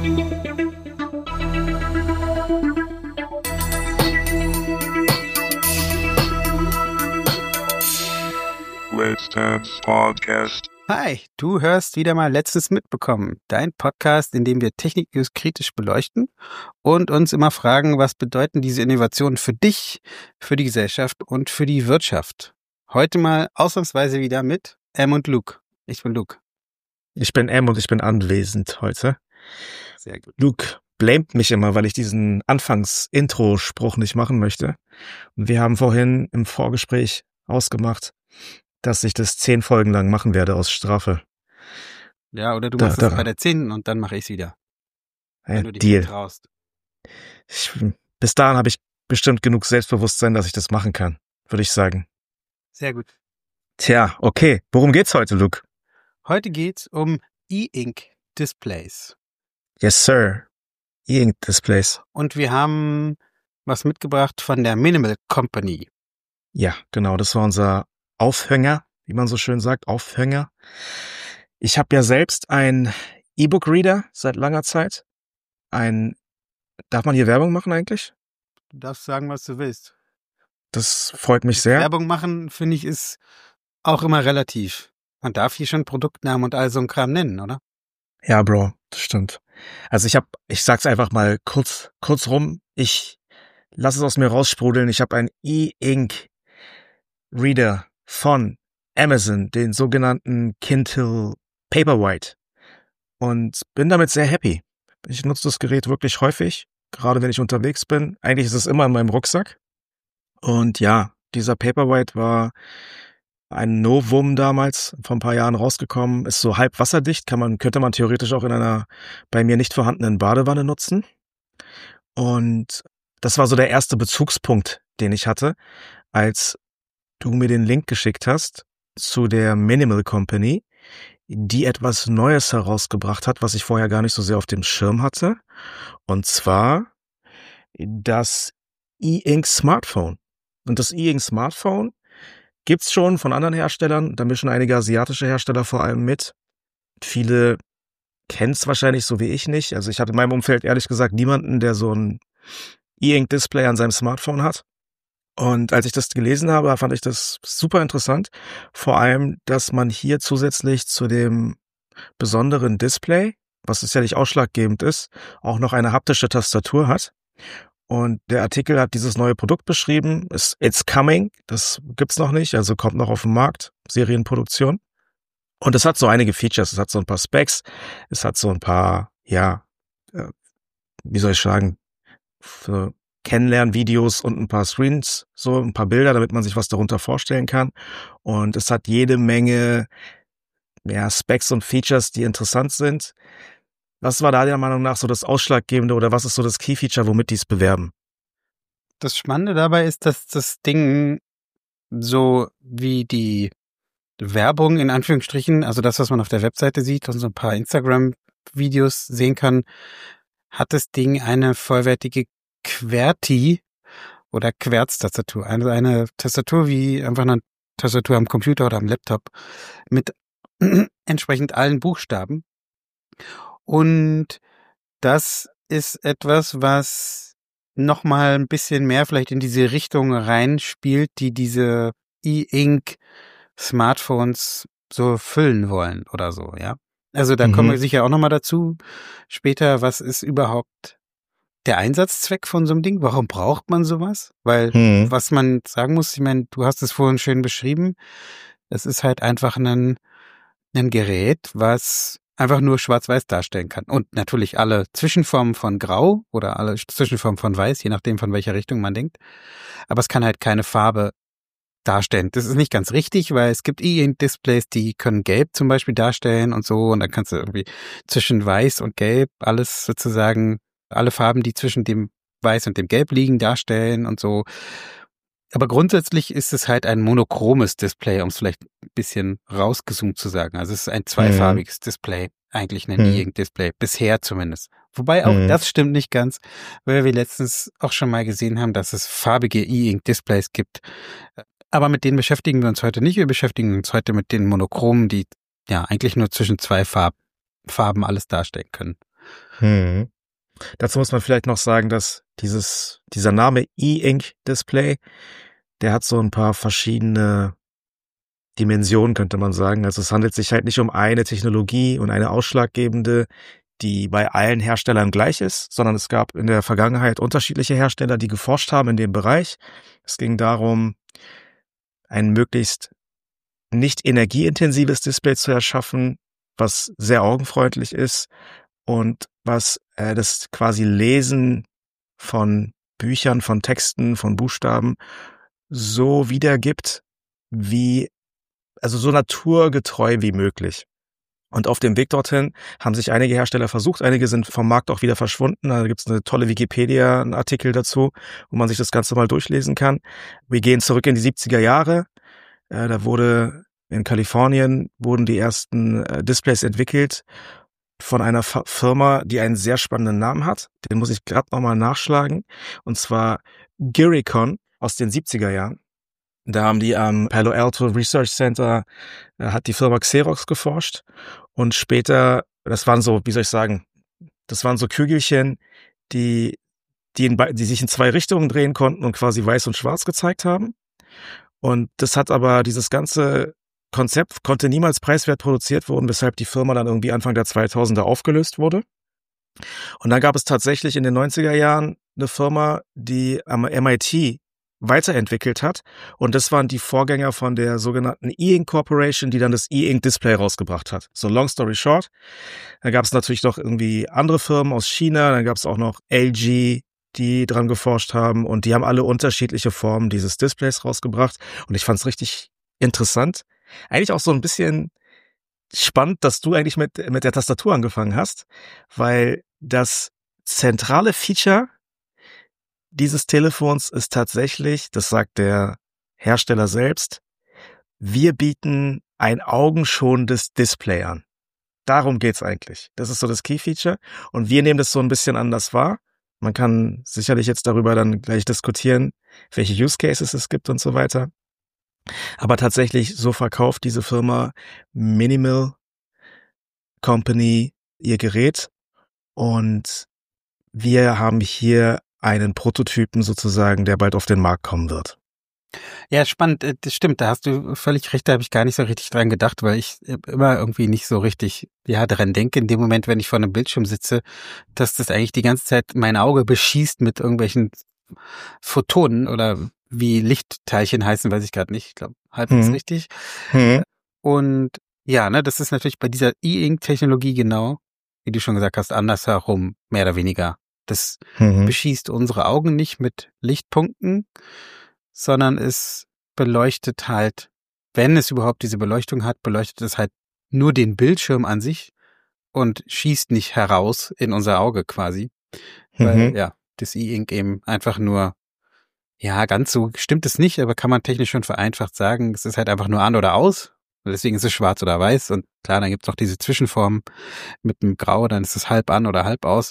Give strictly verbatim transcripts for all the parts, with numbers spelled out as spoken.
Let's Dance Podcast. Hi, du hörst wieder mal Letztes mitbekommen, dein Podcast, in dem wir Technik-News kritisch beleuchten und uns immer fragen, was bedeuten diese Innovationen für dich, für die Gesellschaft und für die Wirtschaft. Heute mal ausnahmsweise wieder mit Em und Luke. Ich bin Luke. Ich bin Em und ich bin anwesend heute. Sehr gut. Luke blamet mich immer, weil ich diesen Anfangs-Intro-Spruch nicht machen möchte. Und wir haben vorhin im Vorgespräch ausgemacht, dass ich das zehn Folgen lang machen werde aus Strafe. Ja, oder du Da- machst da- es bei der zehnten und dann mache ich es wieder, Hey, wenn du dich Deal. nicht traust. Ich, bis dahin habe ich bestimmt genug Selbstbewusstsein, dass ich das machen kann, würde ich sagen. Sehr gut. Tja, okay. Worum geht's heute, Luke? Heute geht's um E-Ink Displays. Yes, sir. E-Ink Displays. Und wir haben was mitgebracht von der Minimal Company. Ja, genau. Das war unser Aufhänger, wie man so schön sagt, Aufhänger. Ich habe ja selbst ein E-Book-Reader seit langer Zeit. Ein, darf man hier Werbung machen eigentlich? Du darfst sagen, was du willst. Das freut mich sehr. Werbung machen, finde ich, ist auch immer relativ. Man darf hier schon Produktnamen und all so ein Kram nennen, oder? Ja, Bro, das stimmt. Also ich habe, ich sag's einfach mal kurz, kurz rum. Ich lass es aus mir raussprudeln. Ich habe ein E-Ink Reader von Amazon, den sogenannten Kindle Paperwhite, und bin damit sehr happy. Ich nutze das Gerät wirklich häufig, gerade wenn ich unterwegs bin. Eigentlich ist es immer in meinem Rucksack. Und ja, dieser Paperwhite war ein Novum damals, vor ein paar Jahren rausgekommen, ist so halb wasserdicht, kann man, könnte man theoretisch auch in einer bei mir nicht vorhandenen Badewanne nutzen. Und das war so der erste Bezugspunkt, den ich hatte, als du mir den Link geschickt hast zu der Minimal Company, die etwas Neues herausgebracht hat, was ich vorher gar nicht so sehr auf dem Schirm hatte. Und zwar das E-Ink Smartphone. Und das E-Ink Smartphone gibt's schon von anderen Herstellern, da mischen einige asiatische Hersteller vor allem mit. Viele kennen's wahrscheinlich so wie ich nicht. Also ich habe in meinem Umfeld ehrlich gesagt niemanden, der so ein E-Ink Display an seinem Smartphone hat. Und als ich das gelesen habe, fand ich das super interessant. Vor allem, dass man hier zusätzlich zu dem besonderen Display, was sicherlich ausschlaggebend ist, auch noch eine haptische Tastatur hat. Und der Artikel hat dieses neue Produkt beschrieben. It's, it's coming. Das gibt's noch nicht, also kommt noch auf den Markt. Serienproduktion. Und es hat so einige Features. Es hat so ein paar Specs. Es hat so ein paar, ja, äh, wie soll ich sagen, für Kennenlernvideos und ein paar Screens, so ein paar Bilder, damit man sich was darunter vorstellen kann. Und es hat jede Menge, ja, Specs und Features, die interessant sind. Was war da der Meinung nach so das Ausschlaggebende oder was ist so das Key-Feature, womit die es bewerben? Das Spannende dabei ist, dass das Ding so wie die Werbung in Anführungsstrichen, also das, was man auf der Webseite sieht und so ein paar Instagram-Videos sehen kann, hat das Ding eine vollwertige QWERTY oder Querz-Tastatur. Also eine Tastatur wie einfach eine Tastatur am Computer oder am Laptop mit entsprechend allen Buchstaben. Und das ist etwas, was nochmal ein bisschen mehr vielleicht in diese Richtung reinspielt, die diese E-Ink Smartphones so füllen wollen oder so, ja. Also da Mhm. kommen wir sicher auch nochmal dazu später, was ist überhaupt der Einsatzzweck von so einem Ding? Warum braucht man sowas? Weil, Hm. was man sagen muss, ich meine, du hast es vorhin schön beschrieben, es ist halt einfach ein, ein Gerät, was einfach nur schwarz-weiß darstellen kann. Und natürlich alle Zwischenformen von Grau oder alle Zwischenformen von Weiß, je nachdem, von welcher Richtung man denkt. Aber es kann halt keine Farbe darstellen. Das ist nicht ganz richtig, weil es gibt E-Ink-Displays, die können Gelb zum Beispiel darstellen und so. Und dann kannst du irgendwie zwischen Weiß und Gelb alles sozusagen, alle Farben, die zwischen dem Weiß und dem Gelb liegen, darstellen und so. Aber grundsätzlich ist es halt ein monochromes Display, um es vielleicht ein bisschen rausgezoomt zu sagen. Also es ist ein zweifarbiges mhm. Display, eigentlich ein mhm. E-Ink-Display, bisher zumindest. Wobei auch mhm. das stimmt nicht ganz, weil wir letztens auch schon mal gesehen haben, dass es farbige E-Ink-Displays gibt. Aber mit denen beschäftigen wir uns heute nicht. Wir beschäftigen uns heute mit den monochromen, die ja eigentlich nur zwischen zwei Farb, Farben alles darstellen können. Hm. Dazu muss man vielleicht noch sagen, dass dieses, dieser Name E-Ink Display, der hat so ein paar verschiedene Dimensionen, könnte man sagen. Also es handelt sich halt nicht um eine Technologie und eine ausschlaggebende, die bei allen Herstellern gleich ist, sondern es gab in der Vergangenheit unterschiedliche Hersteller, die geforscht haben in dem Bereich. Es ging darum, ein möglichst nicht energieintensives Display zu erschaffen, was sehr augenfreundlich ist und was äh, das quasi Lesen von Büchern, von Texten, von Buchstaben so wiedergibt, wie, also so naturgetreu wie möglich. Und auf dem Weg dorthin haben sich einige Hersteller versucht, einige sind vom Markt auch wieder verschwunden. Da gibt es eine tolle Wikipedia-Artikel dazu, wo man sich das Ganze mal durchlesen kann. Wir gehen zurück in die siebziger Jahre. Äh, da wurde in Kalifornien wurden die ersten äh, Displays entwickelt von einer F- Firma, die einen sehr spannenden Namen hat. Den muss ich gerade nochmal nachschlagen. Und zwar Gyricon aus den siebziger Jahren. Da haben die am Palo Alto Research Center, äh, hat die Firma Xerox geforscht. Und später, das waren so, wie soll ich sagen, das waren so Kügelchen, die, die, in, die sich in zwei Richtungen drehen konnten und quasi weiß und schwarz gezeigt haben. Und das hat aber, dieses ganze Konzept konnte niemals preiswert produziert werden, weshalb die Firma dann irgendwie Anfang der zweitausender aufgelöst wurde. Und dann gab es tatsächlich in den neunziger Jahren eine Firma, die am M I T weiterentwickelt hat. Und das waren die Vorgänger von der sogenannten E-Ink Corporation, die dann das E-Ink Display rausgebracht hat. So long story short. Da gab es natürlich noch irgendwie andere Firmen aus China. Dann gab es auch noch L G, die dran geforscht haben. Und die haben alle unterschiedliche Formen dieses Displays rausgebracht. Und ich fand es richtig interessant. Eigentlich auch so ein bisschen spannend, dass du eigentlich mit, mit der Tastatur angefangen hast. Weil das zentrale Feature dieses Telefons ist tatsächlich, das sagt der Hersteller selbst, wir bieten ein augenschonendes Display an. Darum geht's eigentlich. Das ist so das Key-Feature. Und wir nehmen das so ein bisschen anders wahr. Man kann sicherlich jetzt darüber dann gleich diskutieren, welche Use Cases es gibt und so weiter. Aber tatsächlich, so verkauft diese Firma Minimal Company ihr Gerät. Und wir haben hier einen Prototypen sozusagen, der bald auf den Markt kommen wird. Ja, spannend, äh, das stimmt, da hast du völlig recht, da habe ich gar nicht so richtig dran gedacht, weil ich äh, immer irgendwie nicht so richtig ja dran denke, in dem Moment, wenn ich vor einem Bildschirm sitze, dass das eigentlich die ganze Zeit mein Auge beschießt mit irgendwelchen Photonen oder wie Lichtteilchen heißen, weiß ich gerade nicht, ich glaube, halbwegs Mhm. richtig. Mhm. Und ja, ne, das ist natürlich bei dieser E-Ink-Technologie genau, wie du schon gesagt hast, andersherum, mehr oder weniger. Das Mhm. beschießt unsere Augen nicht mit Lichtpunkten, sondern es beleuchtet halt, wenn es überhaupt diese Beleuchtung hat, beleuchtet es halt nur den Bildschirm an sich und schießt nicht heraus in unser Auge quasi. Weil, Mhm. ja, das E-Ink eben einfach nur, ja, ganz so stimmt es nicht, aber kann man technisch schon vereinfacht sagen, es ist halt einfach nur an oder aus. Und deswegen ist es schwarz oder weiß. Und klar, dann gibt's noch diese Zwischenform mit dem Grau, dann ist es halb an oder halb aus.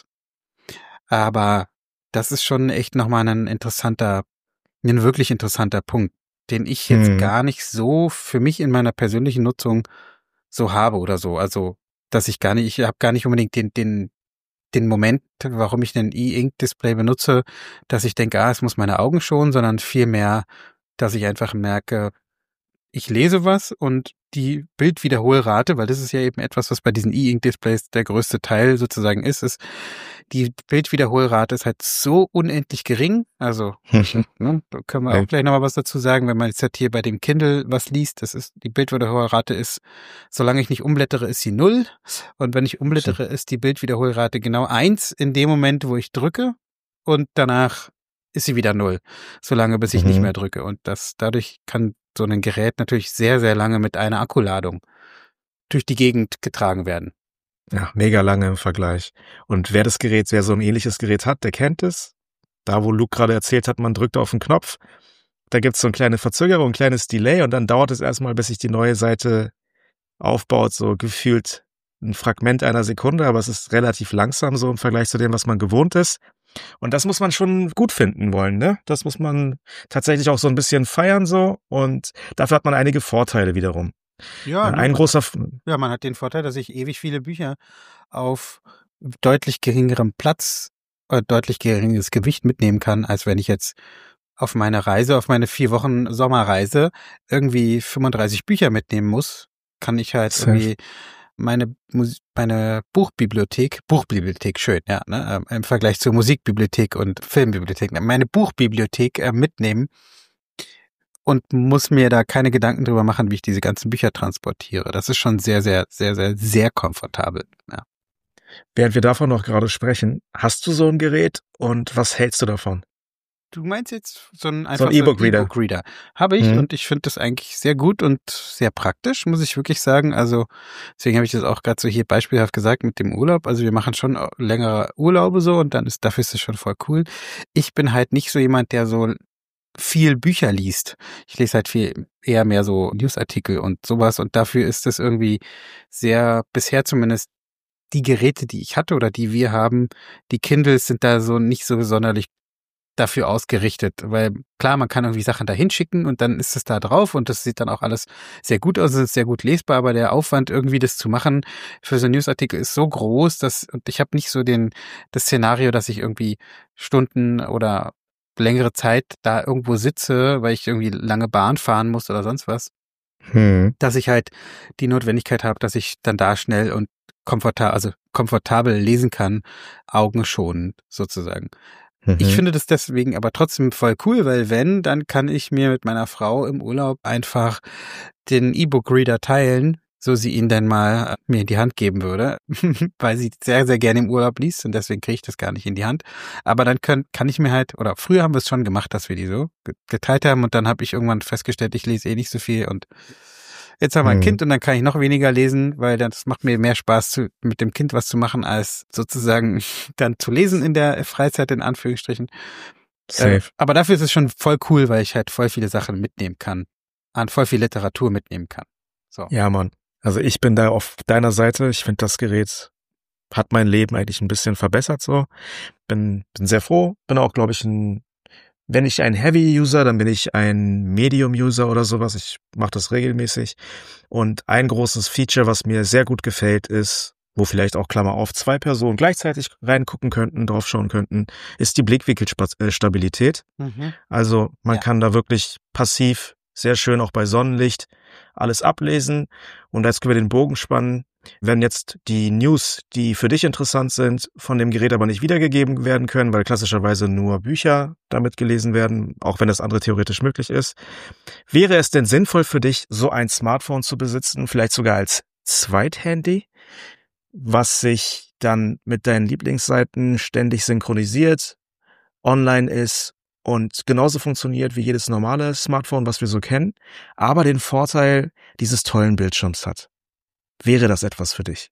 Aber das ist schon echt nochmal ein interessanter, ein wirklich interessanter Punkt, den ich jetzt Mhm. gar nicht so für mich in meiner persönlichen Nutzung so habe oder so. Also, dass ich gar nicht, ich habe gar nicht unbedingt den, den, den Moment, warum ich ein E-Ink-Display benutze, dass ich denke, ah, es muss meine Augen schonen, sondern vielmehr, dass ich einfach merke, ich lese was und die Bildwiederholrate, weil das ist ja eben etwas, was bei diesen E-Ink-Displays der größte Teil sozusagen ist, ist, die Bildwiederholrate ist halt so unendlich gering. Also, ne, da können wir auch Ja. gleich nochmal was dazu sagen, wenn man jetzt halt hier bei dem Kindle was liest, das ist, die Bildwiederholrate ist, solange ich nicht umblättere, ist sie null. Und wenn ich umblättere, ist die Bildwiederholrate genau eins in dem Moment, wo ich drücke. Und danach ist sie wieder null, solange bis ich Mhm. nicht mehr drücke. Und das, dadurch kann so ein Gerät natürlich sehr, sehr lange mit einer Akkuladung durch die Gegend getragen werden. Ja, mega lange im Vergleich. Und wer das Gerät, wer so ein ähnliches Gerät hat, der kennt es. Da, wo Luke gerade erzählt hat, man drückt auf den Knopf, da gibt's so eine kleine Verzögerung, ein kleines Delay und dann dauert es erstmal, bis sich die neue Seite aufbaut, so gefühlt ein Fragment einer Sekunde, aber es ist relativ langsam so im Vergleich zu dem, was man gewohnt ist. Und das muss man schon gut finden wollen, ne? Das muss man tatsächlich auch so ein bisschen feiern so und dafür hat man einige Vorteile wiederum. Ja, Äh, ne, Ein man, großer, F- ja, man hat den Vorteil, dass ich ewig viele Bücher auf deutlich geringerem Platz, äh, deutlich geringeres Gewicht mitnehmen kann, als wenn ich jetzt auf meine Reise, auf meine vier Wochen Sommerreise irgendwie fünfunddreißig Bücher mitnehmen muss, kann ich halt Safe. irgendwie meine Mus- meine Buchbibliothek, Buchbibliothek schön, ja, ne, äh, im Vergleich zur Musikbibliothek und Filmbibliothek, ne, meine Buchbibliothek äh, mitnehmen und muss mir da keine Gedanken drüber machen, wie ich diese ganzen Bücher transportiere. Das ist schon sehr, sehr, sehr, sehr, sehr komfortabel. Ja. Während wir davon noch gerade sprechen, hast du so ein Gerät und was hältst du davon? Du meinst jetzt so ein So einfach ein so ein E-Book-Reader. E-Book-Reader. Habe ich Mhm. und ich finde das eigentlich sehr gut und sehr praktisch, muss ich wirklich sagen. Also deswegen habe ich das auch gerade so hier beispielhaft gesagt mit dem Urlaub. Also wir machen schon längere Urlaube so und dann ist dafür ist es schon voll cool. Ich bin halt nicht so jemand, der so viel Bücher liest. Ich lese halt viel eher mehr so Newsartikel und sowas und dafür ist es irgendwie sehr, bisher zumindest die Geräte, die ich hatte oder die wir haben, die Kindles sind da so nicht so sonderlich dafür ausgerichtet, weil klar, man kann irgendwie Sachen da hinschicken und dann ist es da drauf und das sieht dann auch alles sehr gut aus, es ist sehr gut lesbar, aber der Aufwand irgendwie das zu machen für so einen Newsartikel ist so groß, dass und ich habe nicht so den das Szenario, dass ich irgendwie Stunden oder längere Zeit da irgendwo sitze, weil ich irgendwie lange Bahn fahren muss oder sonst was, Hm. dass ich halt die Notwendigkeit habe, dass ich dann da schnell und komfortabel, also komfortabel lesen kann, augenschonend sozusagen. Mhm. Ich finde das deswegen aber trotzdem voll cool, weil wenn, dann kann ich mir mit meiner Frau im Urlaub einfach den E-Book-Reader teilen, so sie ihn denn mal mir in die Hand geben würde, weil sie sehr, sehr gerne im Urlaub liest und deswegen kriege ich das gar nicht in die Hand. Aber dann kann, kann ich mir halt, oder früher haben wir es schon gemacht, dass wir die so geteilt haben und dann habe ich irgendwann festgestellt, ich lese eh nicht so viel und jetzt haben wir ein Hm. Kind und dann kann ich noch weniger lesen, weil das macht mir mehr Spaß, zu, mit dem Kind was zu machen, als sozusagen dann zu lesen in der Freizeit, in Anführungsstrichen. Safe. Äh, aber dafür ist es schon voll cool, weil ich halt voll viele Sachen mitnehmen kann, an voll viel Literatur mitnehmen kann. So. Ja, Mann. Also ich bin da auf deiner Seite. Ich finde, das Gerät hat mein Leben eigentlich ein bisschen verbessert so. Bin, bin sehr froh. Bin auch, glaube ich, ein, wenn ich ein Heavy-User, dann bin ich ein Medium-User oder sowas. Ich mache das regelmäßig. Und ein großes Feature, was mir sehr gut gefällt, ist, wo vielleicht auch Klammer auf zwei Personen gleichzeitig reingucken könnten, draufschauen könnten, ist die Blickwinkelstabilität. Mhm. Also man Ja. kann da wirklich passiv, sehr schön auch bei Sonnenlicht, alles ablesen und jetzt können wir den Bogen spannen. Wenn jetzt die News, die für dich interessant sind, von dem Gerät aber nicht wiedergegeben werden können, weil klassischerweise nur Bücher damit gelesen werden, auch wenn das andere theoretisch möglich ist, wäre es denn sinnvoll für dich, so ein Smartphone zu besitzen, vielleicht sogar als Zweithandy, was sich dann mit deinen Lieblingsseiten ständig synchronisiert, online ist und genauso funktioniert wie jedes normale Smartphone, was wir so kennen, aber den Vorteil dieses tollen Bildschirms hat. Wäre das etwas für dich?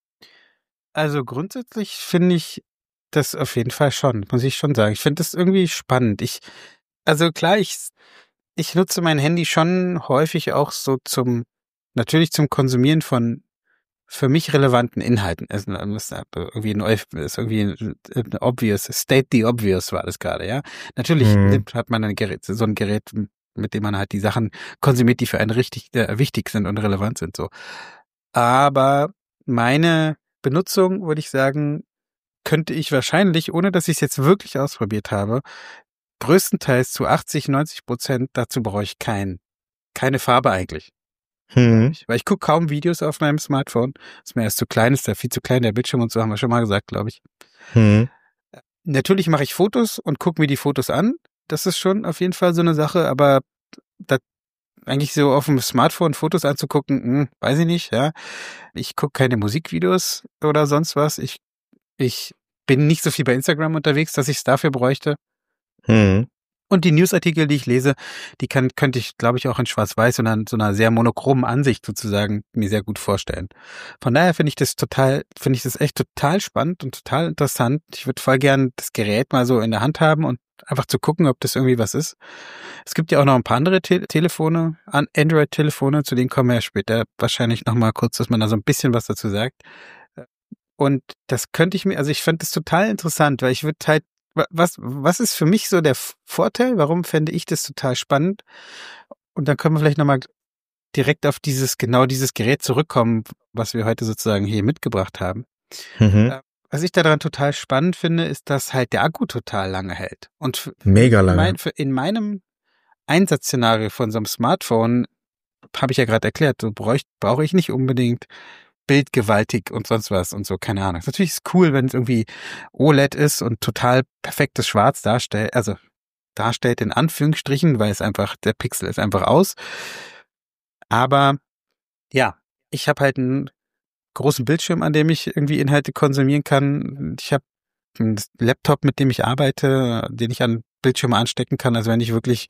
Also grundsätzlich finde ich das auf jeden Fall schon, muss ich schon sagen. Ich finde das irgendwie spannend. Ich, also klar, ich, ich nutze mein Handy schon häufig auch so zum, natürlich zum Konsumieren von für mich relevanten Inhalten. Es ist irgendwie ein, ist irgendwie ein obvious, state the obvious war das gerade, ja. Natürlich Hm. hat man ein Gerät, so ein Gerät, mit dem man halt die Sachen konsumiert, die für einen richtig äh, wichtig sind und relevant sind, so. Aber meine Benutzung, würde ich sagen, könnte ich wahrscheinlich, ohne dass ich es jetzt wirklich ausprobiert habe, größtenteils zu achtzig, neunzig Prozent, dazu brauche ich kein, keine Farbe eigentlich. Hm. Ich, weil ich gucke kaum Videos auf meinem Smartphone. Ist mir erst zu klein, ist da viel zu klein, der Bildschirm und so, haben wir schon mal gesagt, glaube ich. Hm. Natürlich mache ich Fotos und gucke mir die Fotos an. Das ist schon auf jeden Fall so eine Sache, aber das, eigentlich so auf dem Smartphone Fotos anzugucken, hm, weiß ich nicht, ja. Ich gucke keine Musikvideos oder sonst was. Ich, ich bin nicht so viel bei Instagram unterwegs, dass ich es dafür bräuchte. Hm. Und die Newsartikel, die ich lese, die kann, könnte ich, glaube ich, auch in Schwarz-Weiß und an so einer sehr monochromen Ansicht sozusagen mir sehr gut vorstellen. Von daher finde ich das total, finde ich das echt total spannend und total interessant. Ich würde voll gern das Gerät mal so in der Hand haben und einfach zu gucken, ob das irgendwie was ist. Es gibt ja auch noch ein paar andere Te- Telefone, an Android-Telefone, zu denen kommen wir ja später wahrscheinlich noch mal kurz, dass man da so ein bisschen was dazu sagt. Und das könnte ich mir, also ich fand das total interessant, weil ich würde halt Was, was ist für mich so der Vorteil? Warum fände ich das total spannend? Und dann können wir vielleicht nochmal direkt auf dieses, genau dieses Gerät zurückkommen, was wir heute sozusagen hier mitgebracht haben. Mhm. was ich daran total spannend finde, ist, dass halt der Akku total lange hält. Und f- Mega in, lange. mein, für- in meinem Einsatzszenario von so einem Smartphone habe ich ja gerade erklärt, so brauche ich, brauche ich nicht unbedingt bildgewaltig und sonst was und so, keine Ahnung. Natürlich ist es cool, wenn es irgendwie O L E D ist und total perfektes Schwarz darstellt, also darstellt in Anführungsstrichen, weil es einfach, der Pixel ist einfach aus. Aber ja, ich habe halt einen großen Bildschirm, an dem ich irgendwie Inhalte konsumieren kann. Ich habe einen Laptop, mit dem ich arbeite, den ich an Bildschirme anstecken kann. Also wenn ich wirklich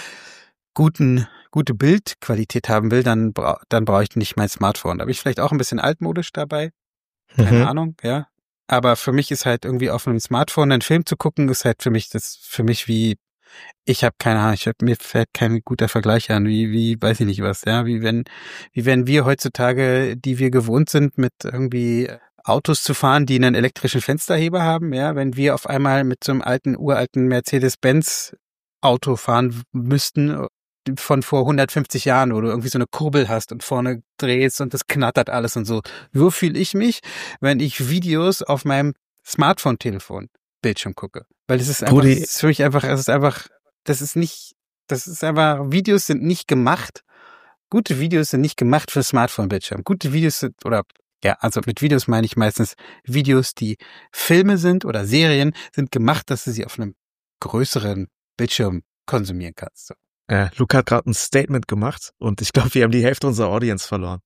guten, gute Bildqualität haben will, dann, bra- dann brauche ich nicht mein Smartphone. Da bin ich vielleicht auch ein bisschen altmodisch dabei. Keine Mhm. Ahnung, ja. Aber für mich ist halt irgendwie auf einem Smartphone einen Film zu gucken, ist halt für mich das, für mich wie, ich habe keine Ahnung, ich hab, mir fällt kein guter Vergleich an, wie, wie, weiß ich nicht was, ja, wie wenn, wie wenn wir heutzutage, die wir gewohnt sind, mit irgendwie Autos zu fahren, die einen elektrischen Fensterheber haben, ja, wenn wir auf einmal mit so einem alten, uralten Mercedes-Benz Auto fahren müssten, von vor hundertfünfzig Jahren, wo du irgendwie so eine Kurbel hast und vorne drehst und das knattert alles und so. So fühle ich mich, wenn ich Videos auf meinem Smartphone-Telefon Bildschirm gucke. Weil das ist einfach, Brudi, das ist für mich einfach, es ist einfach, das ist nicht, das ist einfach, Videos sind nicht gemacht, gute Videos sind nicht gemacht für Smartphone-Bildschirm. Gute Videos sind, oder, ja, also mit Videos meine ich meistens Videos, die Filme sind oder Serien, sind gemacht, dass du sie auf einem größeren Bildschirm konsumieren kannst. So. äh, Luca hat gerade ein Statement gemacht und ich glaube, wir haben die Hälfte unserer Audience verloren.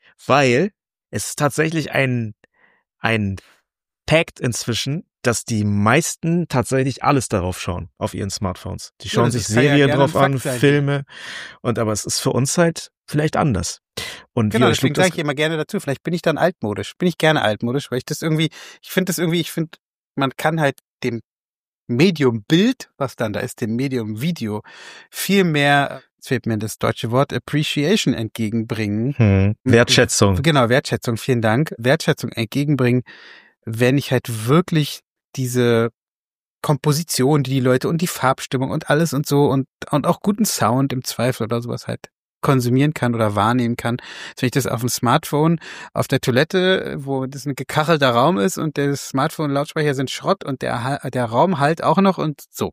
Weil es ist tatsächlich ein, ein Fact inzwischen, dass die meisten tatsächlich alles darauf schauen, auf ihren Smartphones. Die Ja, schauen das sich ist- kann ja Serien gerne ein drauf an, Fakt sein. Filme, und aber es ist für uns halt vielleicht anders. Und Genau, wie deswegen Lukas- sage ich immer gerne dazu. Vielleicht bin ich dann altmodisch. Bin ich gerne altmodisch, weil ich das irgendwie, ich finde das irgendwie, ich finde, man kann halt dem Medium Bild, was dann da ist, dem Medium Video, viel mehr, jetzt fehlt mir das deutsche Wort, Appreciation entgegenbringen. hm, Wertschätzung. Genau, Wertschätzung, vielen Dank. Wertschätzung entgegenbringen, wenn ich halt wirklich diese Komposition, die die Leute und die Farbstimmung und alles und so und, und auch guten Sound im Zweifel oder sowas halt konsumieren kann oder wahrnehmen kann. Wenn ich das auf dem Smartphone, auf der Toilette, wo das ein gekachelter Raum ist und der Smartphone-Lautsprecher sind Schrott und der, Ha- der Raum halt auch noch und so.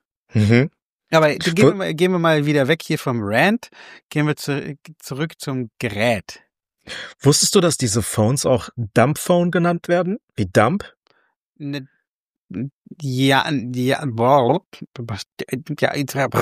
Mhm. Aber gehen wir, mal, gehen wir mal wieder weg hier vom Rant, gehen wir zu, zurück zum Gerät. Wusstest du, dass diese Phones auch Dumbphone genannt werden? Wie Dump? Ne, ja, ja, boah, ja,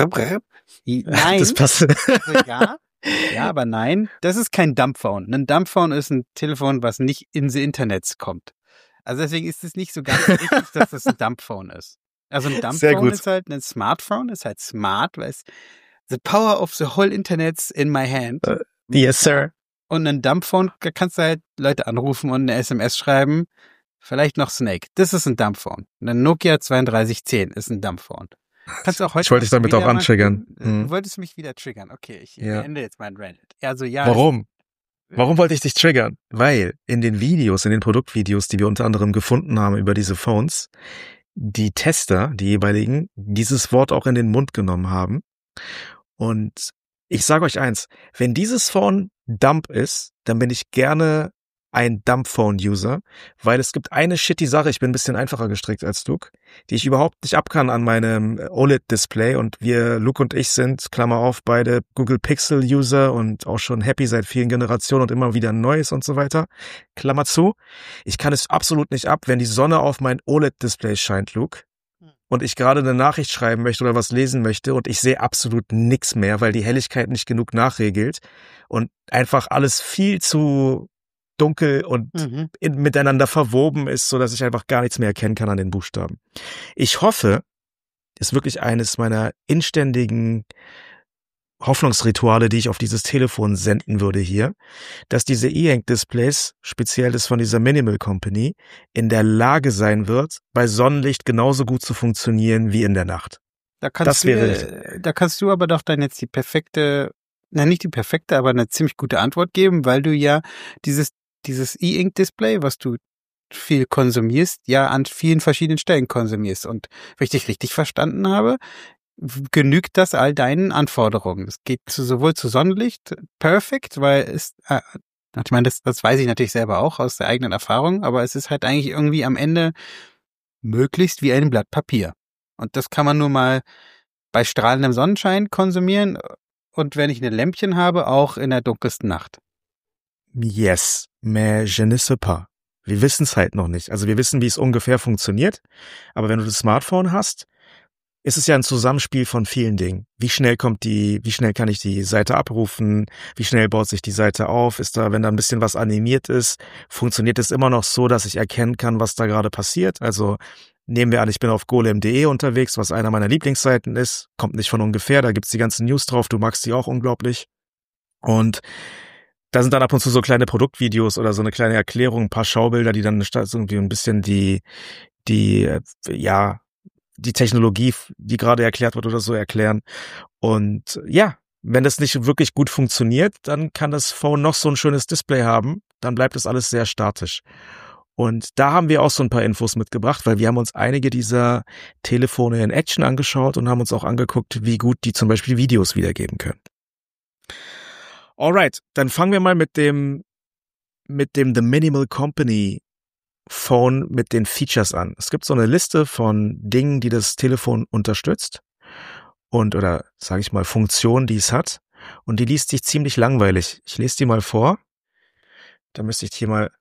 nein. Das passt. Also ja, ja, aber nein, das ist kein Dumbphone. Ein Dumbphone ist ein Telefon, was nicht ins Internet kommt. Also deswegen ist es nicht so ganz richtig, dass das ein Dumbphone ist. Also ein Sehr Dumbphone gut. ist halt ein Smartphone, ist halt smart, weil es the power of the whole Internet's in my hand. Äh, Yes, sir. Und ein Dumbphone, da kannst du halt Leute anrufen und eine S M S schreiben. Vielleicht noch Snake. Das ist ein Dumbphone. Ein Nokia zweiunddreißig zehn ist ein Dumbphone. Kannst du auch heute Ich wollte dich damit wieder auch mal- antriggern. Du Mhm. wolltest mich wieder triggern. Okay, ich Ja. beende jetzt meinen Rant. Also ja. Warum? Warum wollte ich dich triggern? Weil in den Videos, in den Produktvideos, die wir unter anderem gefunden haben über diese Phones, die Tester, die jeweiligen, dieses Wort auch in den Mund genommen haben. Und ich sage euch eins, wenn dieses Phone Dump ist, dann bin ich gerne ein Dumbphone-User, weil es gibt eine shitty Sache, ich bin ein bisschen einfacher gestrickt als Luke, die ich überhaupt nicht ab kann an meinem O L E D-Display, und wir, Luke und ich, sind, Klammer auf, beide Google Pixel-User und auch schon happy seit vielen Generationen und immer wieder ein neues und so weiter, Klammer zu. Ich kann es absolut nicht ab, wenn die Sonne auf mein O L E D-Display scheint, Luke, und ich gerade eine Nachricht schreiben möchte oder was lesen möchte und ich sehe absolut nichts mehr, weil die Helligkeit nicht genug nachregelt und einfach alles viel zu dunkel und Mhm. in, miteinander verwoben ist, so dass ich einfach gar nichts mehr erkennen kann an den Buchstaben. Ich hoffe, ist wirklich eines meiner inständigen Hoffnungsrituale, die ich auf dieses Telefon senden würde hier, dass diese E-Ink-Displays, speziell das von dieser Minimal Company, in der Lage sein wird, bei Sonnenlicht genauso gut zu funktionieren wie in der Nacht. Da kannst Das du, wäre äh, da kannst du aber doch dann jetzt die perfekte, na nicht die perfekte, aber eine ziemlich gute Antwort geben, weil du ja dieses, dieses E-Ink-Display, was du viel konsumierst, ja an vielen verschiedenen Stellen konsumierst. Und wenn ich dich richtig verstanden habe, genügt das all deinen Anforderungen. Es geht zu, sowohl zu Sonnenlicht, perfekt, weil es äh, Ich meine, das, das weiß ich natürlich selber auch aus der eigenen Erfahrung, aber es ist halt eigentlich irgendwie am Ende möglichst wie ein Blatt Papier. Und das kann man nur mal bei strahlendem Sonnenschein konsumieren und wenn ich ein Lämpchen habe, auch in der dunkelsten Nacht. Yes, mais je ne sais pas. Wir wissen es halt noch nicht. Also wir wissen, wie es ungefähr funktioniert, aber wenn du das Smartphone hast, ist es ja ein Zusammenspiel von vielen Dingen. Wie schnell kommt die, wie schnell kann ich die Seite abrufen? Wie schnell baut sich die Seite auf? Ist da, wenn da ein bisschen was animiert ist, funktioniert es immer noch so, dass ich erkennen kann, was da gerade passiert? Also nehmen wir an, ich bin auf golem punkt de unterwegs, was einer meiner Lieblingsseiten ist. Kommt nicht von ungefähr, da gibt's die ganzen News drauf. Du magst die auch unglaublich. Und da sind dann ab und zu so kleine Produktvideos oder so eine kleine Erklärung, ein paar Schaubilder, die dann irgendwie ein bisschen die, die, ja, die Technologie, die gerade erklärt wird oder so, erklären. Und ja, wenn das nicht wirklich gut funktioniert, dann kann das Phone noch so ein schönes Display haben, dann bleibt das alles sehr statisch. Und da haben wir auch so ein paar Infos mitgebracht, weil wir haben uns einige dieser Telefone in Action angeschaut und haben uns auch angeguckt, wie gut die zum Beispiel Videos wiedergeben können. Alright, dann fangen wir mal mit dem, mit dem The Minimal Company Phone mit den Features an. Es gibt so eine Liste von Dingen, die das Telefon unterstützt und oder sage ich mal Funktionen, die es hat, und die liest sich ziemlich langweilig. Ich lese die mal vor. Da müsste ich hier mal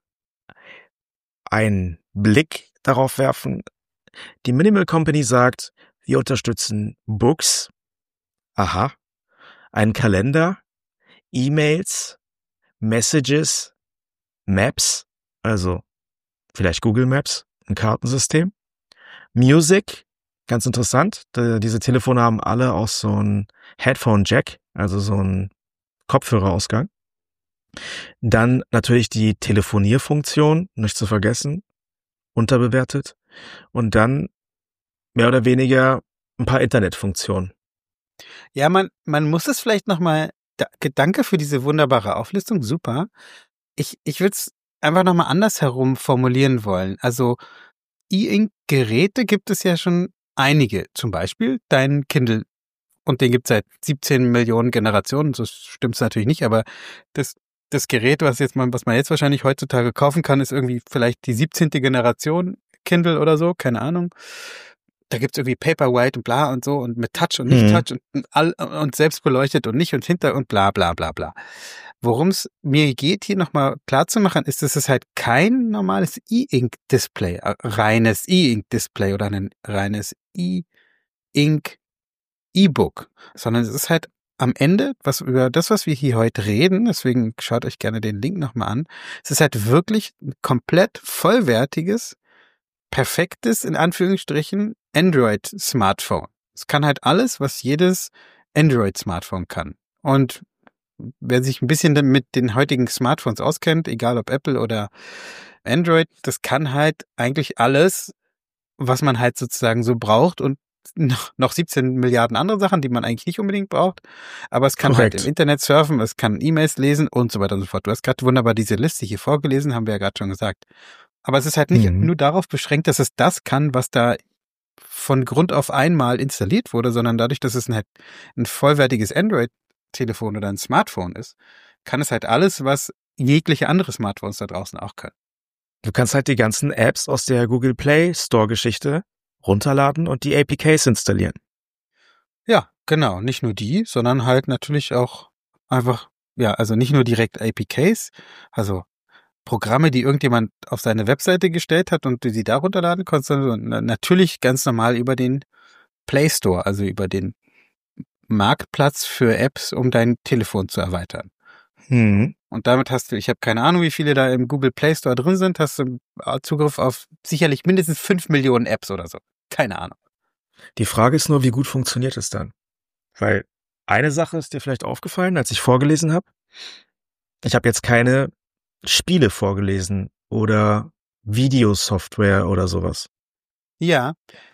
einen Blick darauf werfen. Die Minimal Company sagt, wir unterstützen Books, aha, einen Kalender, E-Mails, Messages, Maps, also vielleicht Google Maps, ein Kartensystem. Music, ganz interessant. Diese Telefone haben alle auch so ein Headphone-Jack, also so ein Kopfhörerausgang. Dann natürlich die Telefonierfunktion, nicht zu vergessen, unterbewertet. Und dann mehr oder weniger ein paar Internetfunktionen. Ja, man, man muss es vielleicht nochmal, danke für diese wunderbare Auflistung, super. Ich, ich würde es einfach nochmal andersherum formulieren wollen. Also E-Ink-Geräte gibt es ja schon einige. Zum Beispiel dein Kindle. Und den gibt es seit siebzehn Millionen Generationen. So stimmt es natürlich nicht, aber das, das Gerät, was jetzt man, was man jetzt wahrscheinlich heutzutage kaufen kann, ist irgendwie vielleicht die siebzehnte Generation Kindle oder so, keine Ahnung. Da gibt's irgendwie Paperwhite und bla und so und mit Touch und nicht Mhm. Touch und, all, und selbst beleuchtet und nicht und hinter und bla bla bla bla. Worum es mir geht, hier nochmal klar zu machen, ist, dass es halt kein normales E-Ink-Display, äh, reines E-Ink-Display oder ein reines E-Ink-E-Book, sondern es ist halt am Ende, was über das, was wir hier heute reden, deswegen schaut euch gerne den Link nochmal an, es ist halt wirklich ein komplett vollwertiges, perfektes, in Anführungsstrichen, Android-Smartphone. Es kann halt alles, was jedes Android-Smartphone kann. Und wer sich ein bisschen mit den heutigen Smartphones auskennt, egal ob Apple oder Android, das kann halt eigentlich alles, was man halt sozusagen so braucht und noch, noch siebzehn Milliarden andere Sachen, die man eigentlich nicht unbedingt braucht. Aber es kann Korrekt. halt im Internet surfen, es kann E-Mails lesen und so weiter und so fort. Du hast gerade wunderbar diese Liste hier vorgelesen, haben wir ja gerade schon gesagt. Aber es ist halt nicht Mhm. nur darauf beschränkt, dass es das kann, was da von Grund auf einmal installiert wurde, sondern dadurch, dass es ein, ein vollwertiges Android-Telefon oder ein Smartphone ist, kann es halt alles, was jegliche andere Smartphones da draußen auch können. Du kannst halt die ganzen Apps aus der Google Play Store-Geschichte runterladen und die A P Ks installieren. Ja, genau. Nicht nur die, sondern halt natürlich auch einfach, ja, also nicht nur direkt A P Ks, also Programme, die irgendjemand auf seine Webseite gestellt hat und du sie da runterladen konntest, sondern natürlich ganz normal über den Play Store, also über den Marktplatz für Apps, um dein Telefon zu erweitern. Mhm. Und damit hast du, ich habe keine Ahnung, wie viele da im Google Play Store drin sind, hast du Zugriff auf sicherlich mindestens fünf Millionen Apps oder so. Keine Ahnung. Die Frage ist nur, wie gut funktioniert es dann? Weil eine Sache ist dir vielleicht aufgefallen, als ich vorgelesen habe. Ich habe jetzt keine Spiele vorgelesen oder Videosoftware oder sowas. Ja,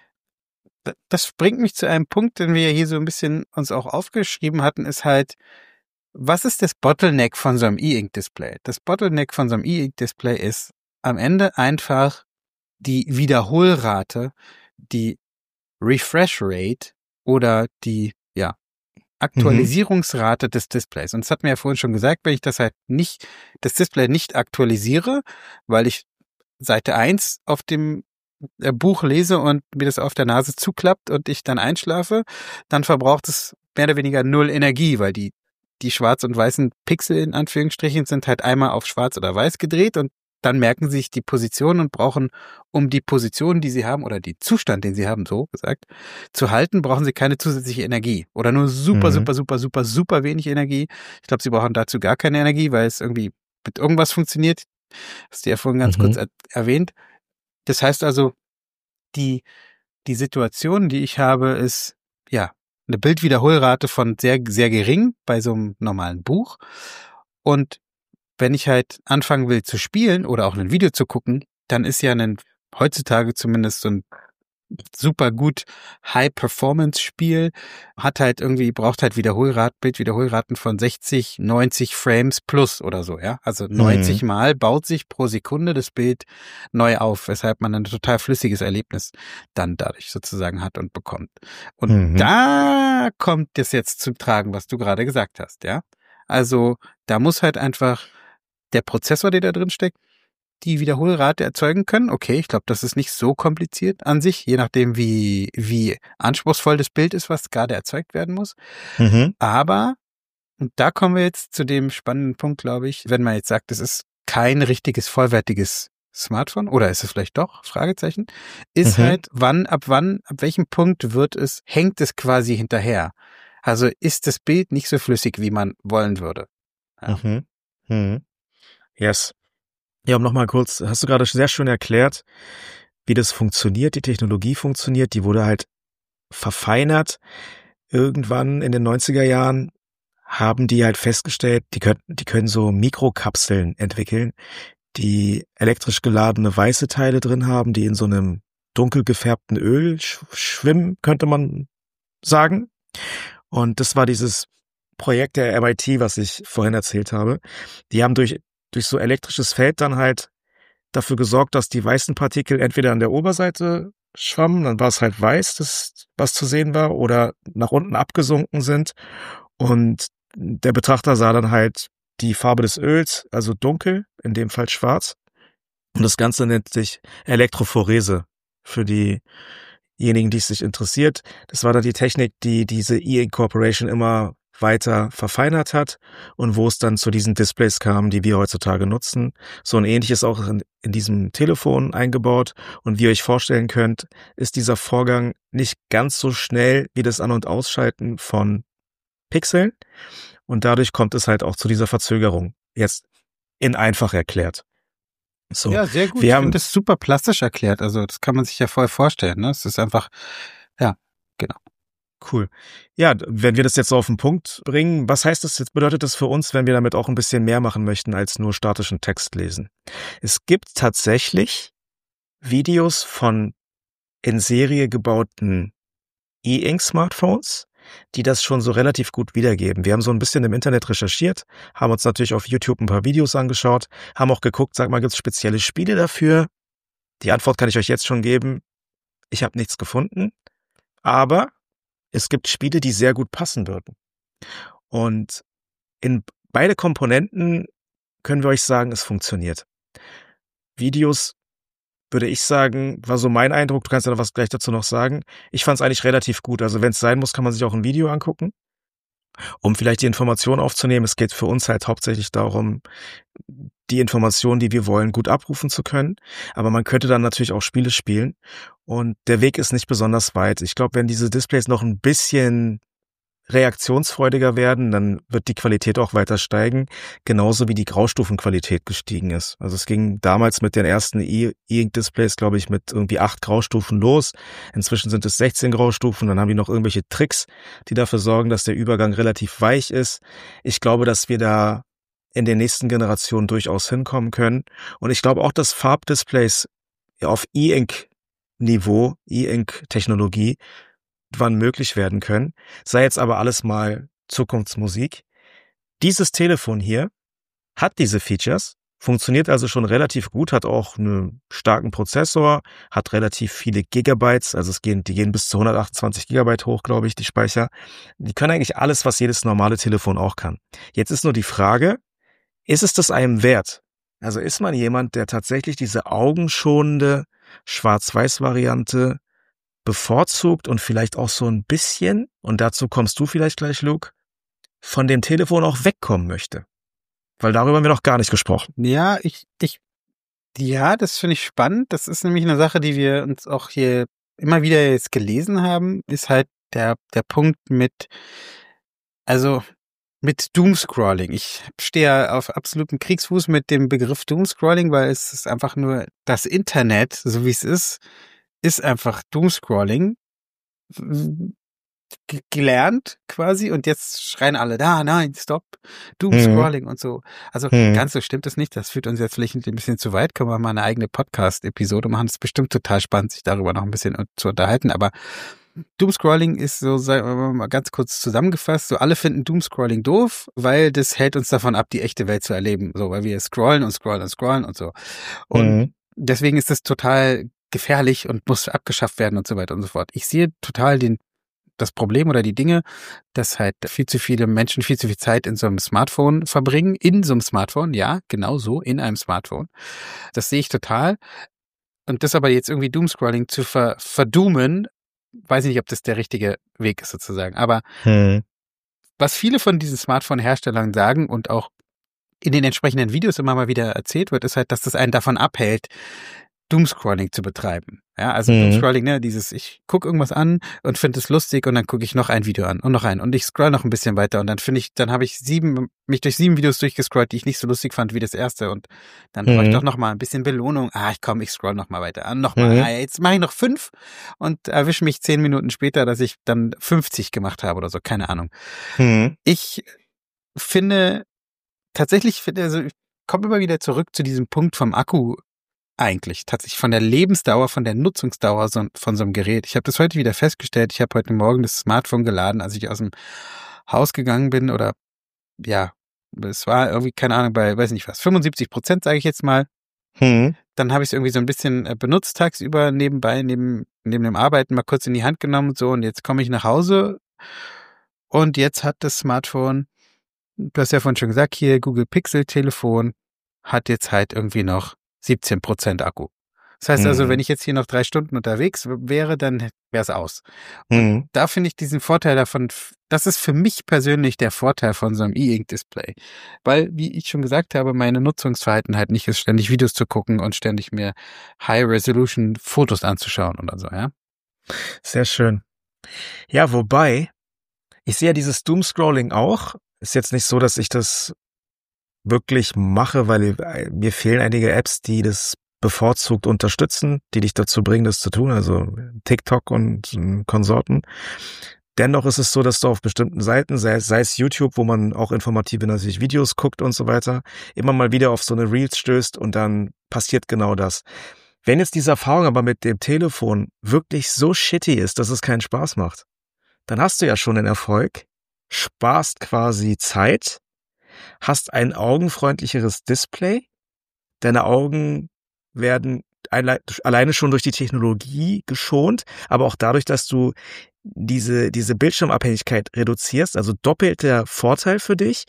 das bringt mich zu einem Punkt, den wir ja hier so ein bisschen uns auch aufgeschrieben hatten, ist halt, was ist das Bottleneck von so einem E-Ink-Display? Das Bottleneck von so einem E-Ink-Display ist am Ende einfach die Wiederholrate, die Refresh Rate oder die, ja, Aktualisierungsrate mhm. des Displays. Und das hat mir ja vorhin schon gesagt, wenn ich das halt nicht, das Display nicht aktualisiere, weil ich Seite eins auf dem Buch lese und mir das auf der Nase zuklappt und ich dann einschlafe, dann verbraucht es mehr oder weniger null Energie, weil die die schwarz und weißen Pixel in Anführungsstrichen sind halt einmal auf schwarz oder weiß gedreht und dann merken sie sich die Position und brauchen, um die Position, die sie haben oder die Zustand, den sie haben, so gesagt, zu halten, brauchen sie keine zusätzliche Energie oder nur super, mhm. super, super, super, super wenig Energie. Ich glaube, sie brauchen dazu gar keine Energie, weil es irgendwie mit irgendwas funktioniert. Hast du ja vorhin ganz mhm. kurz er- erwähnt. Das heißt also, die, die Situation, die ich habe, ist, ja, eine Bildwiederholrate von sehr, sehr gering bei so einem normalen Buch. Und wenn ich halt anfangen will zu spielen oder auch ein Video zu gucken, dann ist ja ein, heutzutage zumindest so ein super gut High-Performance-Spiel, hat halt irgendwie, braucht halt Wiederholraten, Bildwiederholraten von sechzig, neunzig Frames plus oder so, ja. Also neunzig mhm. Mal baut sich pro Sekunde das Bild neu auf, weshalb man ein total flüssiges Erlebnis dann dadurch sozusagen hat und bekommt. Und mhm. da kommt das jetzt zum Tragen, was du gerade gesagt hast, ja. Also da muss halt einfach der Prozessor, der da drin steckt, die Wiederholrate erzeugen können. Okay, ich glaube, das ist nicht so kompliziert an sich, je nachdem, wie wie anspruchsvoll das Bild ist, was gerade erzeugt werden muss. Mhm. Aber, und da kommen wir jetzt zu dem spannenden Punkt, glaube ich, wenn man jetzt sagt, es ist kein richtiges, vollwertiges Smartphone, oder ist es vielleicht doch, Fragezeichen, ist mhm. halt, wann, ab wann, ab welchem Punkt wird es, hängt es quasi hinterher. Also ist das Bild nicht so flüssig, wie man wollen würde. Ja. Mhm. Mhm. Yes. Ja, um nochmal kurz, hast du gerade sehr schön erklärt, wie das funktioniert, die Technologie funktioniert, die wurde halt verfeinert. Irgendwann in den neunziger Jahren haben die halt festgestellt, die können, die können so Mikrokapseln entwickeln, die elektrisch geladene weiße Teile drin haben, die in so einem dunkel gefärbten Öl schwimmen, könnte man sagen. Und das war dieses Projekt der M I T, was ich vorhin erzählt habe. Die haben durch durch so elektrisches Feld dann halt dafür gesorgt, dass die weißen Partikel entweder an der Oberseite schwammen, dann war es halt weiß, das was zu sehen war, oder nach unten abgesunken sind. Und der Betrachter sah dann halt die Farbe des Öls, also dunkel, in dem Fall schwarz. Und das Ganze nennt sich Elektrophorese für diejenigen, die es sich interessiert. Das war dann die Technik, die diese E-Ink Corporation immer weiter verfeinert hat und wo es dann zu diesen Displays kam, die wir heutzutage nutzen. So ein ähnliches auch in, in diesem Telefon eingebaut. Und wie ihr euch vorstellen könnt, ist dieser Vorgang nicht ganz so schnell wie das An- und Ausschalten von Pixeln. Und dadurch kommt es halt auch zu dieser Verzögerung. Jetzt in einfach erklärt. So, ja, sehr gut. Wir ich haben finde das super plastisch erklärt. Also das kann man sich ja voll vorstellen. Ne? Es ist einfach, ja, genau. Cool. Ja, wenn wir das jetzt so auf den Punkt bringen, was heißt das jetzt, bedeutet das für uns, wenn wir damit auch ein bisschen mehr machen möchten als nur statischen Text lesen? Es gibt tatsächlich Videos von in Serie gebauten E-Ink-Smartphones, die das schon so relativ gut wiedergeben. Wir haben so ein bisschen im Internet recherchiert, haben uns natürlich auf YouTube ein paar Videos angeschaut, haben auch geguckt, sag mal, gibt es spezielle Spiele dafür? Die Antwort kann ich euch jetzt schon geben. Ich habe nichts gefunden, aber es gibt Spiele, die sehr gut passen würden. Und in beide Komponenten können wir euch sagen, es funktioniert. Videos, würde ich sagen, war so mein Eindruck. Du kannst ja noch was gleich dazu noch sagen. Ich fand es eigentlich relativ gut. Also wenn es sein muss, kann man sich auch ein Video angucken, um vielleicht die Information aufzunehmen. Es geht für uns halt hauptsächlich darum, die Informationen, die wir wollen, gut abrufen zu können. Aber man könnte dann natürlich auch Spiele spielen. Und der Weg ist nicht besonders weit. Ich glaube, wenn diese Displays noch ein bisschen reaktionsfreudiger werden, dann wird die Qualität auch weiter steigen, genauso wie die Graustufenqualität gestiegen ist. Also es ging damals mit den ersten E-Ink-Displays, glaube ich, mit irgendwie acht Graustufen los. Inzwischen sind es sechzehn Graustufen, dann haben die noch irgendwelche Tricks, die dafür sorgen, dass der Übergang relativ weich ist. Ich glaube, dass wir da in den nächsten Generationen durchaus hinkommen können. Und ich glaube auch, dass Farbdisplays auf E-Ink-Niveau, E-Ink-Technologie wann möglich werden können. Sei jetzt aber alles mal Zukunftsmusik. Dieses Telefon hier hat diese Features, Funktioniert also schon relativ gut, hat auch einen starken Prozessor, hat relativ viele Gigabytes, also es gehen, die gehen bis zu hundertachtundzwanzig Gigabyte hoch, glaube ich, die Speicher. Die können eigentlich alles, was jedes normale Telefon auch kann. Jetzt ist nur die Frage, ist es das einem wert? Also ist man jemand, der tatsächlich diese augenschonende Schwarz-Weiß-Variante bevorzugt und vielleicht auch so ein bisschen, und dazu kommst du vielleicht gleich, Luke, von dem Telefon auch wegkommen möchte? Weil darüber haben wir noch gar nicht gesprochen. Ja, ich, ich, ja, das finde ich spannend. Das ist nämlich eine Sache, die wir uns auch hier immer wieder jetzt gelesen haben, ist halt der, der Punkt mit, also, mit Doomscrolling. Ich stehe ja auf absolutem Kriegsfuß mit dem Begriff Doomscrolling, weil es ist einfach nur das Internet, so wie es ist, ist einfach Doomscrolling. G- gelernt quasi und jetzt schreien alle da, nein, stopp, Doomscrolling mhm. und so. Also mhm. ganz so stimmt es nicht, das führt uns jetzt vielleicht ein bisschen zu weit, können wir mal eine eigene Podcast-Episode machen, das ist bestimmt total spannend, sich darüber noch ein bisschen zu unterhalten, aber Doomscrolling ist so, sagen wir mal ganz kurz zusammengefasst, so alle finden Doomscrolling doof, weil das hält uns davon ab, die echte Welt zu erleben, so, weil wir scrollen und scrollen und scrollen und so. Und mhm. deswegen ist das total gefährlich und muss abgeschafft werden und so weiter und so fort. Ich sehe total den das Problem oder die Dinge, dass halt viel zu viele Menschen viel zu viel Zeit in so einem Smartphone verbringen, in so einem Smartphone, ja, genau so, in einem Smartphone. Das sehe ich total. Und das aber jetzt irgendwie Doomscrolling zu ver verdoomen, weiß ich nicht, ob das der richtige Weg ist sozusagen. Aber hm. was viele von diesen Smartphone-Herstellern sagen und auch in den entsprechenden Videos immer mal wieder erzählt wird, ist halt, dass das einen davon abhält, Doomscrolling zu betreiben. Ja, also mhm. Doomscrolling, ne, dieses, ich gucke irgendwas an und finde es lustig und dann gucke ich noch ein Video an und noch ein und ich scroll noch ein bisschen weiter und dann finde ich, dann habe ich sieben, mich durch sieben Videos durchgescrollt, die ich nicht so lustig fand wie das erste und dann mhm. brauche ich doch noch mal ein bisschen Belohnung. Ah, ich komm, ich scroll noch mal weiter an, noch mal. Mhm. Ah, jetzt mache ich noch fünf und erwische mich zehn Minuten später, dass ich dann fünfzig gemacht habe oder so, keine Ahnung. Mhm. Ich finde, tatsächlich finde, also ich komme immer wieder zurück zu diesem Punkt vom Akku. Eigentlich tatsächlich von der Lebensdauer, von der Nutzungsdauer so, von so einem Gerät. Ich habe das heute wieder festgestellt. Ich habe heute Morgen das Smartphone geladen, als ich aus dem Haus gegangen bin oder ja, es war irgendwie, keine Ahnung, bei, weiß nicht was, fünfundsiebzig Prozent sage ich jetzt mal. Hm. Dann habe ich es irgendwie so ein bisschen benutzt tagsüber nebenbei, neben, neben dem Arbeiten mal kurz in die Hand genommen und so und jetzt komme ich nach Hause und jetzt hat das Smartphone, du hast ja vorhin schon gesagt, hier Google Pixel Telefon hat jetzt halt irgendwie noch siebzehn Prozent Akku. Das heißt also, mhm. wenn ich jetzt hier noch drei Stunden unterwegs wäre, dann wäre es aus. Und mhm. da finde ich diesen Vorteil davon, das ist für mich persönlich der Vorteil von so einem E-Ink-Display. Weil, wie ich schon gesagt habe, meine Nutzungsverhalten halt nicht ist, ständig Videos zu gucken und ständig mir High-Resolution-Fotos anzuschauen oder so, ja. Sehr schön. Ja, wobei, ich sehe ja dieses Doomscrolling auch. Ist jetzt nicht so, dass ich das wirklich mache, weil mir fehlen einige Apps, die das bevorzugt unterstützen, die dich dazu bringen, das zu tun, also TikTok und Konsorten. Dennoch ist es so, dass du auf bestimmten Seiten, sei es, sei es YouTube, wo man auch informative natürlich Videos guckt und so weiter, immer mal wieder auf so eine Reels stößt und dann passiert genau das. Wenn jetzt diese Erfahrung aber mit dem Telefon wirklich so shitty ist, dass es keinen Spaß macht, dann hast du ja schon den Erfolg, sparst quasi Zeit, hast ein augenfreundlicheres Display, deine Augen werden alleine schon durch die Technologie geschont, aber auch dadurch, dass du diese, diese Bildschirmabhängigkeit reduzierst, also doppelter Vorteil für dich,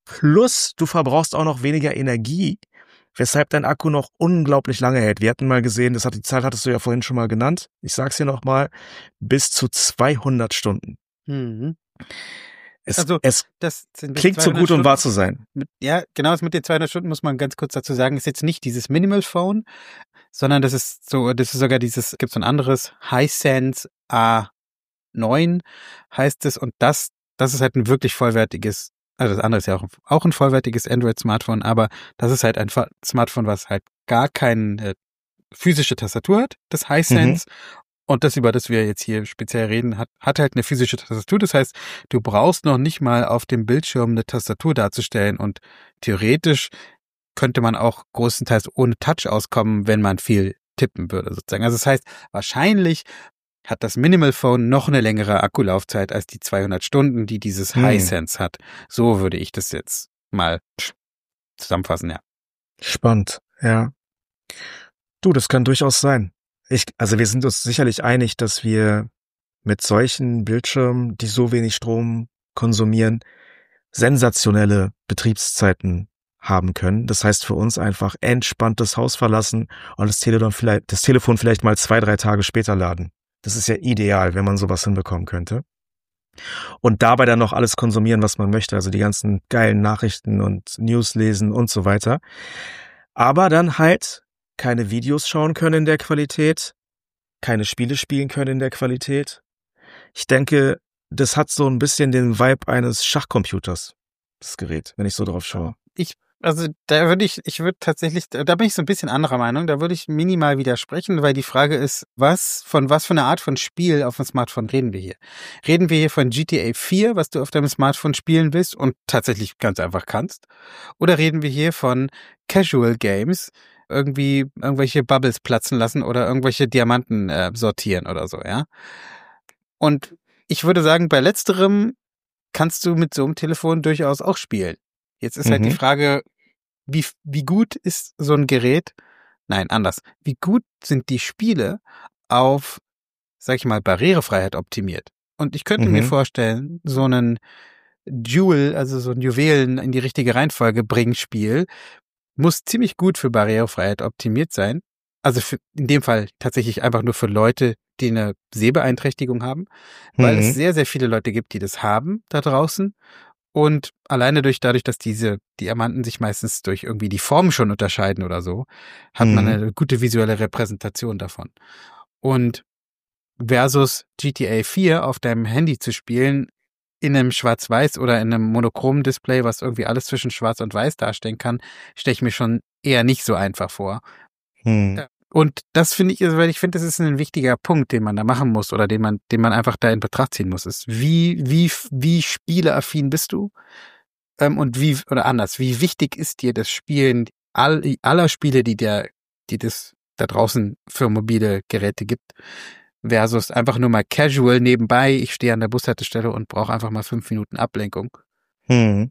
plus du verbrauchst auch noch weniger Energie, weshalb dein Akku noch unglaublich lange hält. Wir hatten mal gesehen, das hat die Zahl hattest du ja vorhin schon mal genannt, ich sag's hier nochmal, bis zu zweihundert Stunden. Mhm. Es, also, es das sind klingt so gut, um wahr zu sein. Mit, ja, genau, das mit den zweihundert Stunden muss man ganz kurz dazu sagen, ist jetzt nicht dieses Minimal Phone, sondern das ist so, das ist sogar dieses, gibt so ein anderes Hisense A neun heißt es und das, das ist halt ein wirklich vollwertiges, also das andere ist ja auch, auch ein vollwertiges Android-Smartphone, aber das ist halt ein Smartphone, was halt gar keine physische Tastatur hat, das Hisense. Mhm. Und das, über das wir jetzt hier speziell reden, hat, hat halt eine physische Tastatur. Das heißt, du brauchst noch nicht mal auf dem Bildschirm eine Tastatur darzustellen. Und theoretisch könnte man auch größtenteils ohne Touch auskommen, wenn man viel tippen würde, sozusagen. Also das heißt, wahrscheinlich hat das Minimal Phone noch eine längere Akkulaufzeit als die zweihundert Stunden, die dieses hm. Hisense hat. So würde ich das jetzt mal zusammenfassen, ja. Spannend, ja. Du, das kann durchaus sein. Ich, also wir sind uns sicherlich einig, dass wir mit solchen Bildschirmen, die so wenig Strom konsumieren, sensationelle Betriebszeiten haben können. Das heißt für uns einfach entspannt das Haus verlassen und das Telefon vielleicht, das Telefon vielleicht mal zwei, drei Tage später laden. Das ist ja ideal, wenn man sowas hinbekommen könnte. Und dabei dann noch alles konsumieren, was man möchte. Also die ganzen geilen Nachrichten und News lesen und so weiter. Aber dann halt keine Videos schauen können in der Qualität, keine Spiele spielen können in der Qualität. Ich denke, das hat so ein bisschen den Vibe eines Schachcomputers, das Gerät, wenn ich so drauf schaue. Ich, also da würde ich, ich würde tatsächlich, da bin ich so ein bisschen anderer Meinung, da würde ich minimal widersprechen, weil die Frage ist, was, von was für einer Art von Spiel auf dem Smartphone reden wir hier? Reden wir hier von G T A vier, was du auf deinem Smartphone spielen willst und tatsächlich ganz einfach kannst? Oder reden wir hier von Casual Games, irgendwie irgendwelche Bubbles platzen lassen oder irgendwelche Diamanten äh, sortieren oder so, ja? Und ich würde sagen, bei letzterem kannst du mit so einem Telefon durchaus auch spielen. Jetzt ist Mhm. halt die Frage, wie, wie gut ist so ein Gerät, nein, anders, wie gut sind die Spiele auf, sag ich mal, Barrierefreiheit optimiert? Und ich könnte Mhm. mir vorstellen, so einen Jewel, also so ein Juwelen in die richtige Reihenfolge bringen Spiel, muss ziemlich gut für Barrierefreiheit optimiert sein. Also für, in dem Fall tatsächlich einfach nur für Leute, die eine Sehbeeinträchtigung haben, weil es Mhm. sehr, sehr viele Leute gibt, die das haben da draußen. Und alleine durch dadurch, dass diese Diamanten sich meistens durch irgendwie die Form schon unterscheiden oder so, hat man Mhm. eine gute visuelle Repräsentation davon. Und versus G T A vier auf deinem Handy zu spielen, in einem Schwarz-Weiß oder in einem monochromen Display, was irgendwie alles zwischen Schwarz und Weiß darstellen kann, stelle ich mir schon eher nicht so einfach vor. Mhm. Und das finde ich, also, weil ich finde, das ist ein wichtiger Punkt, den man da machen muss oder den man, den man einfach da in Betracht ziehen muss, ist, wie, wie, wie spieleaffin bist du? Ähm, und wie, oder anders, wie wichtig ist dir das Spielen all, aller Spiele, die der, die das da draußen für mobile Geräte gibt, versus einfach nur mal casual nebenbei, ich stehe an der Bushaltestelle und brauche einfach mal fünf Minuten Ablenkung. Mhm.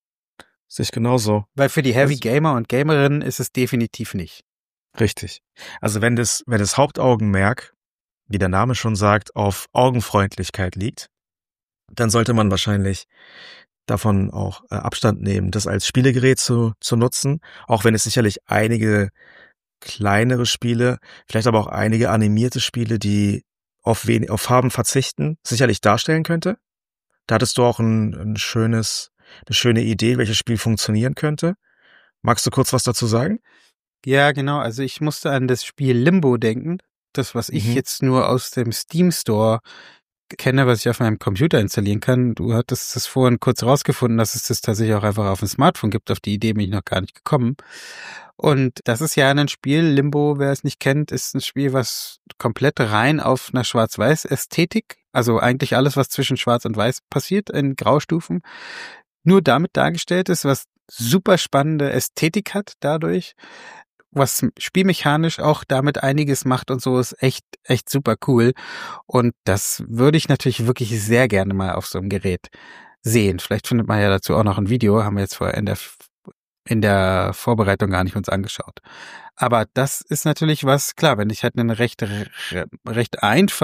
Sehe ich genauso. Weil für die Heavy Also- Gamer und Gamerinnen ist es definitiv nicht. Richtig. Also wenn das, wenn das Hauptaugenmerk, wie der Name schon sagt, auf Augenfreundlichkeit liegt, dann sollte man wahrscheinlich davon auch äh, Abstand nehmen, das als Spielegerät zu, zu nutzen, auch wenn es sicherlich einige kleinere Spiele, vielleicht aber auch einige animierte Spiele, die auf, wen auf Farben verzichten, sicherlich darstellen könnte. Da hattest du auch ein, ein schönes, eine schöne Idee, welches Spiel funktionieren könnte. Magst du kurz was dazu sagen? Ja, genau. Also ich musste an das Spiel Limbo denken. Das, was ich Mhm. jetzt nur aus dem Steam Store kenne, was ich auf meinem Computer installieren kann. Du hattest das vorhin kurz rausgefunden, dass es das tatsächlich auch einfach auf dem Smartphone gibt. Auf die Idee bin ich noch gar nicht gekommen. Und das ist ja ein Spiel, Limbo, wer es nicht kennt, ist ein Spiel, was komplett rein auf einer Schwarz-Weiß-Ästhetik, also eigentlich alles, was zwischen Schwarz und Weiß passiert, in Graustufen, nur damit dargestellt ist, was super spannende Ästhetik hat dadurch, was spielmechanisch auch damit einiges macht und so, ist echt, echt super cool. Und das würde ich natürlich wirklich sehr gerne mal auf so einem Gerät sehen. Vielleicht findet man ja dazu auch noch ein Video, haben wir jetzt vorher in der, in der Vorbereitung gar nicht uns angeschaut. Aber das ist natürlich was, klar, wenn ich halt ein recht, recht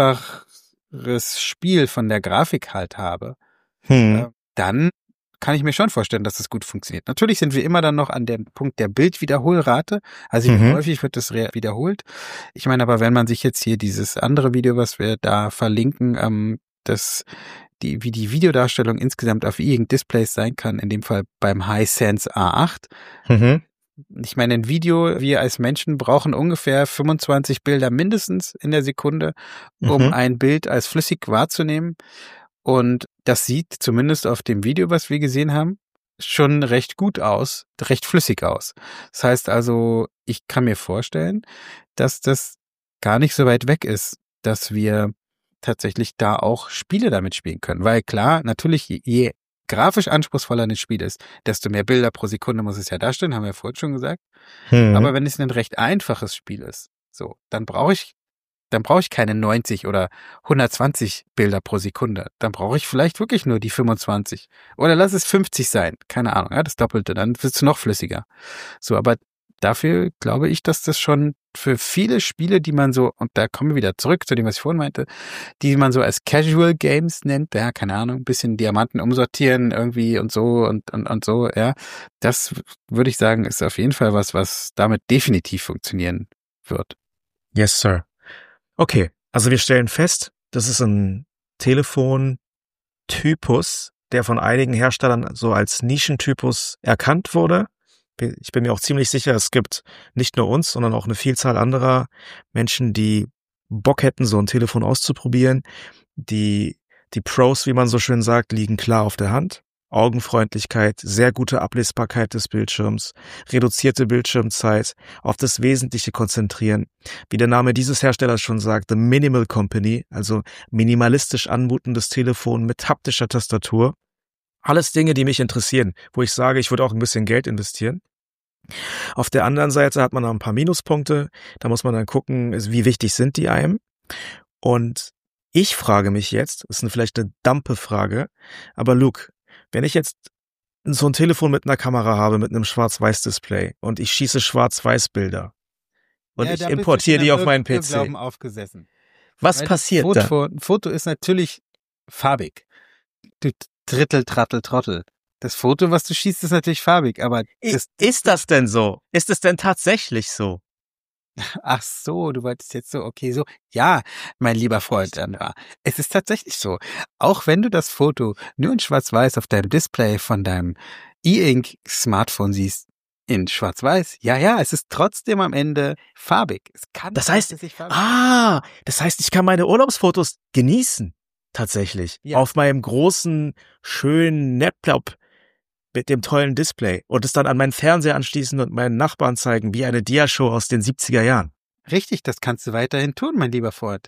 einfaches Spiel von der Grafik halt habe, Hm. dann kann ich mir schon vorstellen, dass das gut funktioniert. Natürlich sind wir immer dann noch an dem Punkt der Bildwiederholrate. Also wie Mhm. häufig wird das wiederholt. Ich meine aber, wenn man sich jetzt hier dieses andere Video, was wir da verlinken, ähm, das, die, wie die Videodarstellung insgesamt auf E-Ink Displays sein kann, in dem Fall beim Hisense A acht. Mhm. Ich meine, ein Video, wir als Menschen brauchen ungefähr fünfundzwanzig Bilder mindestens in der Sekunde, um Mhm. ein Bild als flüssig wahrzunehmen. Und das sieht zumindest auf dem Video, was wir gesehen haben, schon recht gut aus, recht flüssig aus. Das heißt also, ich kann mir vorstellen, dass das gar nicht so weit weg ist, dass wir tatsächlich da auch Spiele damit spielen können. Weil klar, natürlich, je, je grafisch anspruchsvoller ein Spiel ist, desto mehr Bilder pro Sekunde muss es ja darstellen, haben wir ja vorhin schon gesagt. Mhm. Aber wenn es ein recht einfaches Spiel ist, so, dann brauche ich dann brauche ich keine neunzig oder hundertzwanzig Bilder pro Sekunde. Dann brauche ich vielleicht wirklich nur die fünfundzwanzig. Oder lass es fünfzig sein. Keine Ahnung, ja, das Doppelte. Dann wird es noch flüssiger. So, aber dafür glaube ich, dass das schon für viele Spiele, die man so, und da kommen wir wieder zurück zu dem, was ich vorhin meinte, die man so als Casual Games nennt, ja, keine Ahnung, ein bisschen Diamanten umsortieren irgendwie und so und, und, und so, ja. Das würde ich sagen, ist auf jeden Fall was, was damit definitiv funktionieren wird. Yes, Sir. Okay, also wir stellen fest, das ist ein Telefontypus, der von einigen Herstellern so als Nischentypus erkannt wurde. Ich bin mir auch ziemlich sicher, es gibt nicht nur uns, sondern auch eine Vielzahl anderer Menschen, die Bock hätten, so ein Telefon auszuprobieren. Die, die Pros, wie man so schön sagt, liegen klar auf der Hand. Augenfreundlichkeit, sehr gute Ablesbarkeit des Bildschirms, reduzierte Bildschirmzeit, auf das Wesentliche konzentrieren. Wie der Name dieses Herstellers schon sagt, The Minimal Company, also minimalistisch anmutendes Telefon mit haptischer Tastatur. Alles Dinge, die mich interessieren, wo ich sage, ich würde auch ein bisschen Geld investieren. Auf der anderen Seite hat man noch ein paar Minuspunkte. Da muss man dann gucken, wie wichtig sind die einem. Und ich frage mich jetzt, das ist vielleicht eine dumpe Frage, aber Luke, wenn ich jetzt so ein Telefon mit einer Kamera habe, mit einem Schwarz-Weiß-Display und ich schieße Schwarz-Weiß-Bilder und Ja, ich da bist du importiere schon die am auf meinen P Irrglauben C, aufgesessen. was Weil passiert Foto, da? Ein Foto ist natürlich farbig. Du Drittel, Trattel, Trottel. Das Foto, was du schießt, ist natürlich farbig, aber das, Ist das denn so? Ist es denn tatsächlich so? ach so, du wolltest jetzt so, okay, so. Ja, mein lieber Freund, Andra, es ist tatsächlich so. Auch wenn du das Foto nur in Schwarz-Weiß auf deinem Display von deinem E-Ink-Smartphone siehst, in Schwarz-Weiß, ja, ja, es ist trotzdem am Ende farbig. Es kann Das heißt, tatsächlich farbig ah, das heißt, ich kann meine Urlaubsfotos genießen. Tatsächlich. Ja. Auf meinem großen, schönen Laptop mit dem tollen Display und es dann an meinen Fernseher anschließen und meinen Nachbarn zeigen, wie eine Diashow aus den siebziger Jahren. Richtig, das kannst du weiterhin tun, mein lieber Freund.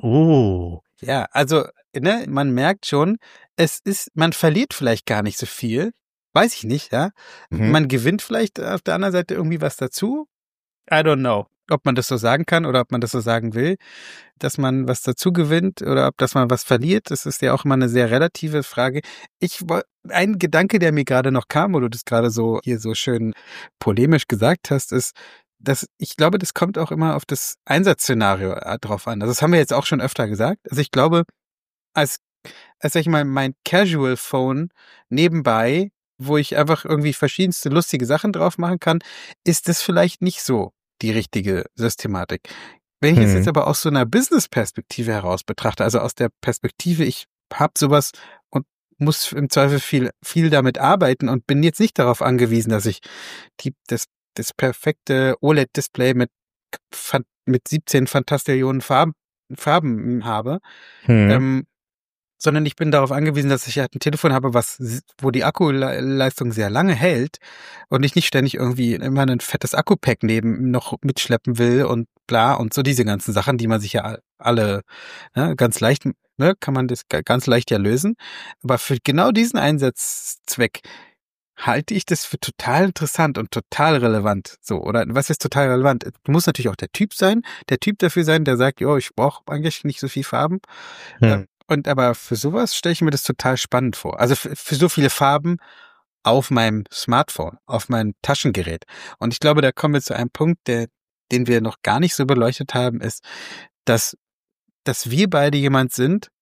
Oh. Ja, also, ne, man merkt schon, es ist, man verliert vielleicht gar nicht so viel. Weiß ich nicht, ja. Mhm. Man gewinnt vielleicht auf der anderen Seite irgendwie was dazu. I don't know, ob man das so sagen kann oder ob man das so sagen will, dass man was dazu gewinnt oder ob dass man was verliert. Das ist ja auch immer eine sehr relative Frage. Ich woll- ein Gedanke, der mir gerade noch kam, wo du das gerade so hier so schön polemisch gesagt hast, ist, dass ich glaube, das kommt auch immer auf das Einsatzszenario äh, drauf an. Also das haben wir jetzt auch schon öfter gesagt. Also ich glaube, als, als sag ich mal, mein Casual Phone nebenbei, wo ich einfach irgendwie verschiedenste lustige Sachen drauf machen kann, ist das vielleicht nicht so die richtige Systematik. Wenn ich es Mhm. jetzt aber aus so einer Business-Perspektive heraus betrachte, also aus der Perspektive, ich habe sowas und muss im Zweifel viel, viel damit arbeiten und bin jetzt nicht darauf angewiesen, dass ich die, das, das perfekte O L E D-Display mit, fan- mit siebzehn Fantastillionen Farben, Farben habe, Mhm. ähm, sondern ich bin darauf angewiesen, dass ich halt ein Telefon habe, was, s- wo die Akkuleistung sehr lange hält und ich nicht ständig irgendwie immer ein fettes Akku-Pack neben noch mitschleppen will und bla und so diese ganzen Sachen, die man sich ja alle ne, ganz leicht, ne, kann man das ga- ganz leicht ja lösen. Aber für genau diesen Einsatzzweck halte ich das für total interessant und total relevant. So, oder was ist total relevant? Du musst natürlich auch der Typ sein, der Typ dafür sein, der sagt, jo, ich brauche eigentlich nicht so viel Farben. Mhm. Und aber für sowas stelle ich mir das total spannend vor. Also für, für so viele Farben auf meinem Smartphone, auf meinem Taschengerät. Und ich glaube, da kommen wir zu einem Punkt, der, den wir noch gar nicht so beleuchtet haben, ist, dass, dass wir beide jemand sind,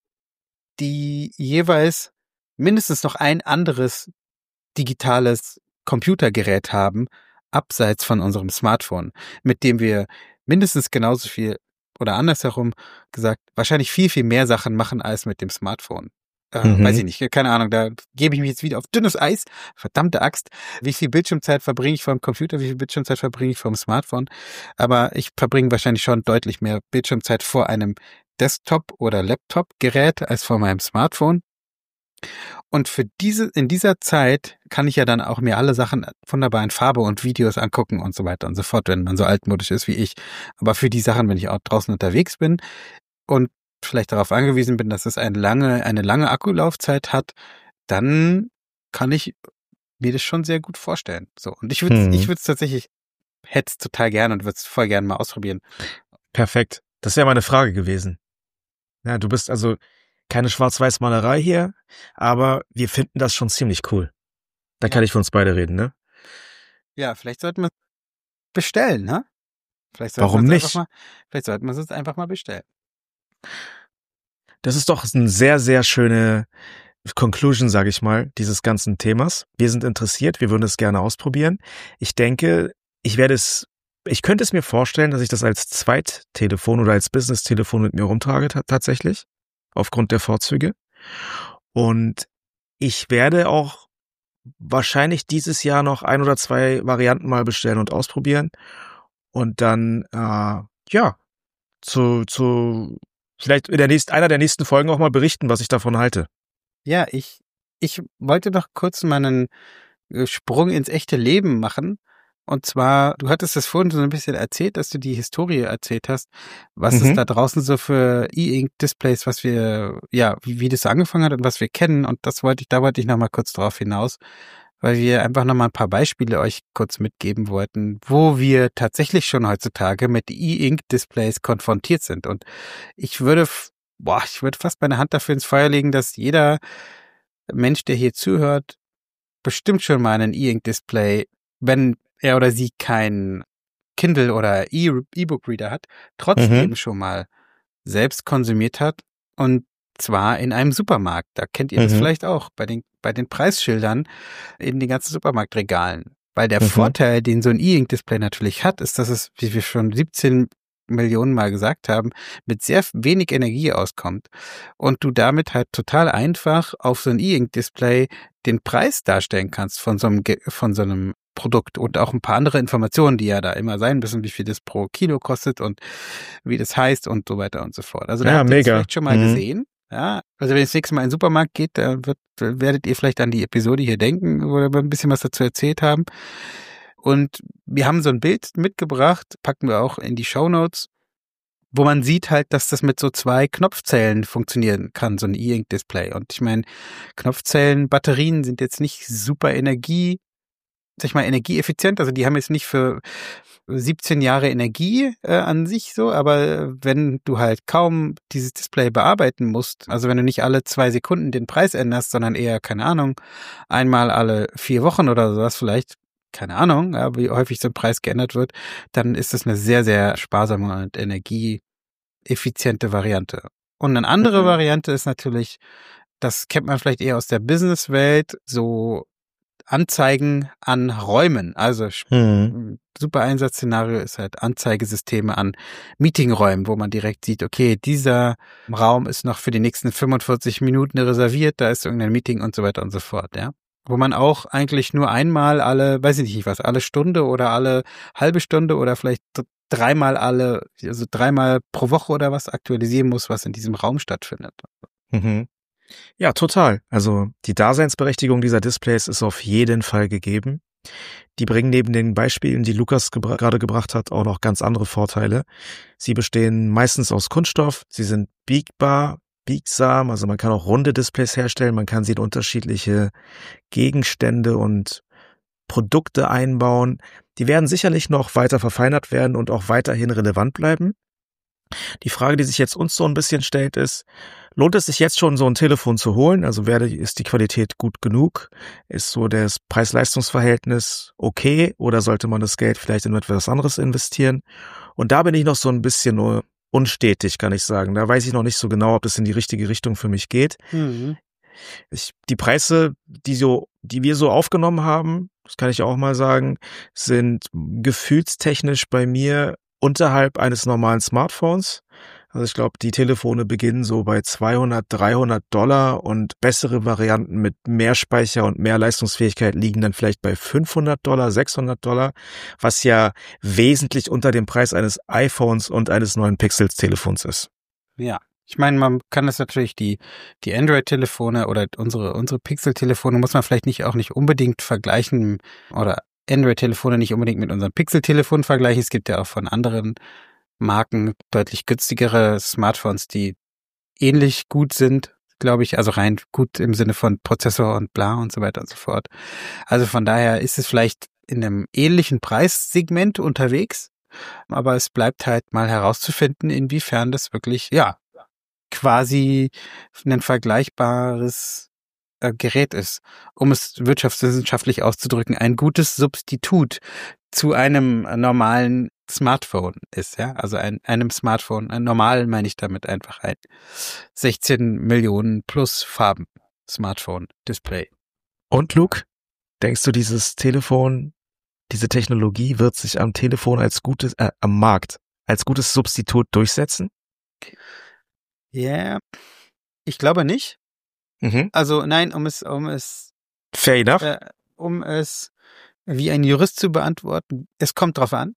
die jeweils mindestens noch ein anderes digitales Computergerät haben, abseits von unserem Smartphone, mit dem wir mindestens genauso viel oder andersherum gesagt, wahrscheinlich viel, viel mehr Sachen machen als mit dem Smartphone. Äh, Mhm. Weiß ich nicht, keine Ahnung, da gebe ich mich jetzt wieder auf dünnes Eis. Verdammte Axt. Wie viel Bildschirmzeit verbringe ich vom Computer, wie viel Bildschirmzeit verbringe ich vom Smartphone? Aber ich verbringe wahrscheinlich schon deutlich mehr Bildschirmzeit vor einem Desktop- oder Laptop-Gerät als vor meinem Smartphone. Und für diese, in dieser Zeit kann ich ja dann auch mir alle Sachen wunderbar in Farbe und Videos angucken und so weiter und so fort, wenn man so altmodisch ist wie ich. Aber für die Sachen, wenn ich auch draußen unterwegs bin und vielleicht darauf angewiesen bin, dass es eine lange, eine lange Akkulaufzeit hat, dann kann ich mir das schon sehr gut vorstellen. So. Und ich würde, Mhm. ich würde es tatsächlich, hätte es total gern und würde es voll gern mal ausprobieren. Perfekt. Das wäre meine Frage gewesen. Ja, du bist also keine Schwarz-Weiß-Malerei hier, aber wir finden das schon ziemlich cool. Da Ja. kann ich für uns beide reden, ne? Ja, vielleicht sollten wir bestellen, ne? Vielleicht sollten Warum wir uns nicht? Einfach mal, vielleicht sollten wir es uns einfach mal bestellen. Das ist doch eine sehr, sehr schöne Conclusion, sage ich mal, dieses ganzen Themas. Wir sind interessiert, wir würden es gerne ausprobieren. Ich denke, ich werde es, ich könnte es mir vorstellen, dass ich das als Zweittelefon oder als Business-Telefon mit mir rumtrage t- tatsächlich, aufgrund der Vorzüge. Und ich werde auch wahrscheinlich dieses Jahr noch ein oder zwei Varianten mal bestellen und ausprobieren. Und dann, äh, ja, zu, zu, vielleicht in der nächsten, einer der nächsten Folgen auch mal berichten, was ich davon halte. Ja, ich, ich wollte noch kurz mal einen äh, Sprung ins echte Leben machen. Und zwar, du hattest das vorhin so ein bisschen erzählt, dass du die Historie erzählt hast, was es Mhm. da draußen so für E-Ink-Displays, was wir, ja, wie, wie das so angefangen hat und was wir kennen. Und das wollte ich, da wollte ich noch mal kurz drauf hinaus, weil wir einfach noch mal ein paar Beispiele euch kurz mitgeben wollten, wo wir tatsächlich schon heutzutage mit E-Ink-Displays konfrontiert sind. Und ich würde, f- boah, ich würde fast meine Hand dafür ins Feuer legen, dass jeder Mensch, der hier zuhört, bestimmt schon mal ein E-Ink-Display, wenn er oder sie kein Kindle oder E- E-Book-Reader hat, trotzdem Mhm. schon mal selbst konsumiert hat. Und zwar in einem Supermarkt. Da kennt ihr das Mhm. vielleicht auch bei den, bei den Preisschildern in den ganzen Supermarktregalen. Weil der Mhm. Vorteil, den so ein E-Ink-Display natürlich hat, ist, dass es, wie wir schon siebzehn Millionen Mal gesagt haben, mit sehr wenig Energie auskommt und du damit halt total einfach auf so ein E-Ink-Display den Preis darstellen kannst von so einem, Ge- von so einem Produkt und auch ein paar andere Informationen, die ja da immer sein müssen, wie viel das pro Kilo kostet und wie das heißt und so weiter und so fort. Also da Ja, habt ihr das mega. vielleicht schon mal Mhm. gesehen. Ja, also wenn ihr das nächste Mal in den Supermarkt geht, da wird, werdet ihr vielleicht an die Episode hier denken, wo wir ein bisschen was dazu erzählt haben. Und wir haben so ein Bild mitgebracht, packen wir auch in die Shownotes, wo man sieht halt, dass das mit so zwei Knopfzellen funktionieren kann, so ein E-Ink-Display. Und ich meine, Knopfzellen, Batterien sind jetzt nicht super Energie, sag ich mal, energieeffizient. Also die haben jetzt nicht für siebzehn Jahre Energie äh, an sich so, aber wenn du halt kaum dieses Display bearbeiten musst, also wenn du nicht alle zwei Sekunden den Preis änderst, sondern eher, keine Ahnung, einmal alle vier Wochen oder sowas vielleicht, keine Ahnung, ja, wie häufig so ein Preis geändert wird, dann ist das eine sehr, sehr sparsame und energieeffiziente Variante. Und eine andere Mhm. Variante ist natürlich, das kennt man vielleicht eher aus der Businesswelt, so Anzeigen an Räumen. Also sp- Mhm. super Einsatzszenario ist halt Anzeigesysteme an Meetingräumen, wo man direkt sieht, okay, dieser Raum ist noch für die nächsten fünfundvierzig Minuten reserviert, da ist irgendein Meeting und so weiter und so fort, ja. Wo man auch eigentlich nur einmal alle, weiß ich nicht was, alle Stunde oder alle halbe Stunde oder vielleicht d- dreimal alle, also dreimal pro Woche oder was aktualisieren muss, was in diesem Raum stattfindet. Mhm. Ja, total. Also die Daseinsberechtigung dieser Displays ist auf jeden Fall gegeben. Die bringen neben den Beispielen, die Lukas gebra- gerade gebracht hat, auch noch ganz andere Vorteile. Sie bestehen meistens aus Kunststoff, sie sind biegbar, biegsam, also man kann auch runde Displays herstellen, man kann sie in unterschiedliche Gegenstände und Produkte einbauen. Die werden sicherlich noch weiter verfeinert werden und auch weiterhin relevant bleiben. Die Frage, die sich jetzt uns so ein bisschen stellt, ist, lohnt es sich jetzt schon, so ein Telefon zu holen? Also werde, ist die Qualität gut genug? Ist so das Preis-Leistungs-Verhältnis okay? Oder sollte man das Geld vielleicht in etwas anderes investieren? Und da bin ich noch so ein bisschen nur unstetig, kann ich sagen. Da weiß ich noch nicht so genau, ob das in die richtige Richtung für mich geht. Mhm. Ich, die Preise, die so, die wir so aufgenommen haben, das kann ich auch mal sagen, sind gefühlstechnisch bei mir unterhalb eines normalen Smartphones. Also ich glaube, die Telefone beginnen so bei zweihundert, dreihundert Dollar und bessere Varianten mit mehr Speicher und mehr Leistungsfähigkeit liegen dann vielleicht bei fünfhundert Dollar, sechshundert Dollar, was ja wesentlich unter dem Preis eines iPhones und eines neuen Pixel-Telefons ist. Ja. Ich meine, man kann das natürlich, die, die Android-Telefone oder unsere, unsere Pixel-Telefone muss man vielleicht nicht auch nicht unbedingt vergleichen oder Android-Telefone nicht unbedingt mit unserem Pixel-Telefon vergleichen. Es gibt ja auch von anderen Marken deutlich günstigere Smartphones, die ähnlich gut sind, glaube ich, also rein gut im Sinne von Prozessor und bla und so weiter und so fort. Also von daher ist es vielleicht in einem ähnlichen Preissegment unterwegs, aber es bleibt halt mal herauszufinden, inwiefern das wirklich, ja, quasi ein vergleichbares äh, Gerät ist, um es wirtschaftswissenschaftlich auszudrücken, ein gutes Substitut zu einem normalen Smartphone ist, ja, also ein, einem Smartphone, ein normal meine ich damit einfach ein sechzehn Millionen plus Farben Smartphone-Display. Und Luke, denkst du, dieses Telefon, diese Technologie wird sich am Telefon als gutes, äh, am Markt als gutes Substitut durchsetzen? Ja, yeah. Ich glaube nicht. Mhm. Also nein, um es, um es, Fair enough. äh, um es wie ein Jurist zu beantworten, es kommt drauf an.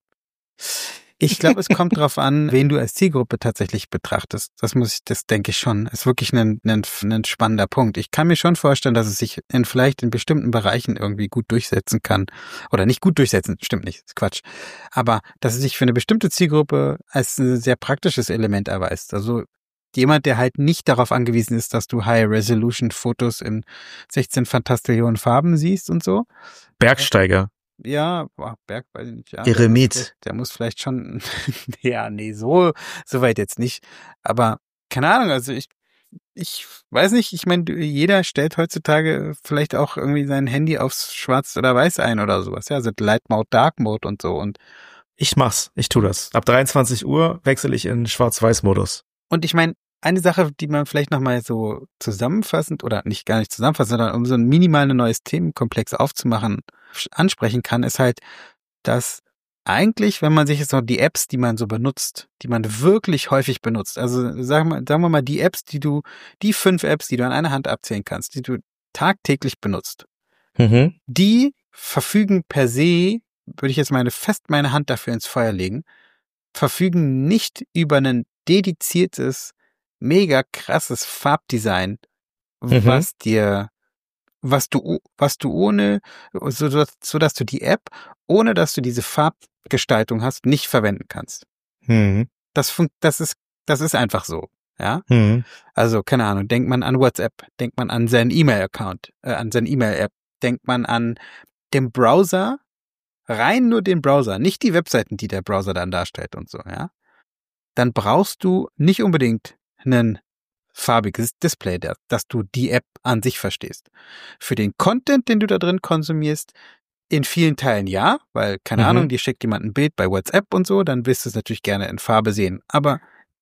Ich glaube, es kommt drauf an, wen du als Zielgruppe tatsächlich betrachtest. Das muss ich, das denke ich schon. Ist wirklich ein, ein, ein spannender Punkt. Ich kann mir schon vorstellen, dass es sich in vielleicht in bestimmten Bereichen irgendwie gut durchsetzen kann. Oder nicht gut durchsetzen, stimmt nicht, ist Quatsch. Aber dass es sich für eine bestimmte Zielgruppe als ein sehr praktisches Element erweist. Also jemand, der halt nicht darauf angewiesen ist, dass du High-Resolution-Fotos in sechzehn Fantastillionen Farben siehst und so. Bergsteiger. Ja, boah, Berg, weiß ich nicht. Ja, Eremit. Der, der muss vielleicht schon, ja, nee, so, so weit jetzt nicht. Aber keine Ahnung, also ich, ich weiß nicht, ich meine, jeder stellt heutzutage vielleicht auch irgendwie sein Handy aufs Schwarz oder Weiß ein oder sowas. Ja, also Light Mode, Dark Mode und so. Und ich mach's, ich tu das. Ab dreiundzwanzig Uhr wechsle ich in Schwarz-Weiß-Modus. Und ich meine, eine Sache, die man vielleicht nochmal so zusammenfassend oder nicht gar nicht zusammenfassend, sondern um so ein minimal ein neues Themenkomplex aufzumachen, ansprechen kann, ist halt, dass eigentlich, wenn man sich jetzt noch die Apps, die man so benutzt, die man wirklich häufig benutzt, also sagen wir, sagen wir mal die Apps, die du, die fünf Apps, die du an einer Hand abzählen kannst, die du tagtäglich benutzt, Mhm. die verfügen per se, würde ich jetzt meine fest meine Hand dafür ins Feuer legen, verfügen nicht über ein dediziertes, mega krasses Farbdesign, Mhm. was dir, was du, was du ohne, so, so dass du die App, ohne dass du diese Farbgestaltung hast, nicht verwenden kannst. Mhm. Das fun- das ist, das ist einfach so, ja. Mhm. Also, keine Ahnung, denkt man an WhatsApp, denkt man an seinen E-Mail-Account, äh, an seine E-Mail-App, denkt man an den Browser, rein nur den Browser, nicht die Webseiten, die der Browser dann darstellt und so, ja. Dann brauchst du nicht unbedingt ein farbiges Display, dass du die App an sich verstehst. Für den Content, den du da drin konsumierst, in vielen Teilen ja, weil, keine Mhm. Ahnung, dir schickt jemand ein Bild bei WhatsApp und so, dann willst du es natürlich gerne in Farbe sehen. Aber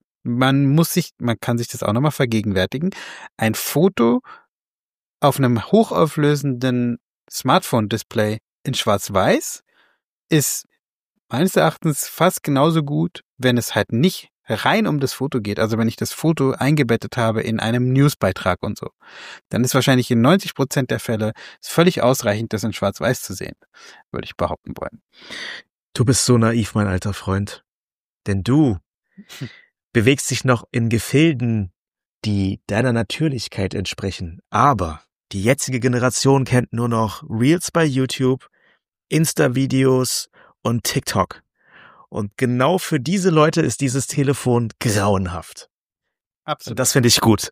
man muss sich, man kann sich das auch nochmal vergegenwärtigen. Ein Foto auf einem hochauflösenden Smartphone-Display in Schwarz-Weiß ist meines Erachtens fast genauso gut, wenn es halt nicht rein um das Foto geht. Also wenn ich das Foto eingebettet habe in einem Newsbeitrag und so, dann ist wahrscheinlich in neunzig Prozent der Fälle ist völlig ausreichend, das in Schwarz-Weiß zu sehen, würde ich behaupten wollen. Du bist so naiv, mein alter Freund. Denn du bewegst dich noch in Gefilden, die deiner Natürlichkeit entsprechen. Aber die jetzige Generation kennt nur noch Reels bei YouTube, Insta-Videos und TikTok. Und genau für diese Leute ist dieses Telefon grauenhaft. Absolut. Und das finde ich gut.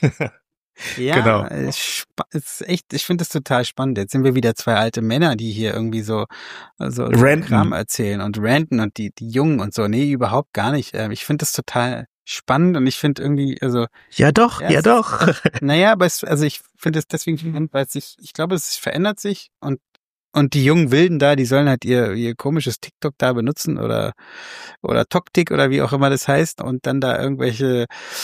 Ja, genau. Es ist echt, ich finde das total spannend. Jetzt sind wir wieder zwei alte Männer, die hier irgendwie so, so Ranten. Kram erzählen und ranten und die, die Jungen und so. Nee, überhaupt gar nicht. Ich finde das total spannend und ich finde irgendwie, also. Ja doch, ja, ja doch. Naja, aber es, also ich finde es deswegen spannend, weil es sich, ich glaube, es verändert sich und Und die jungen Wilden da, die sollen halt ihr, ihr komisches TikTok da benutzen oder, oder TokTik oder wie auch immer das heißt und dann da irgendwelche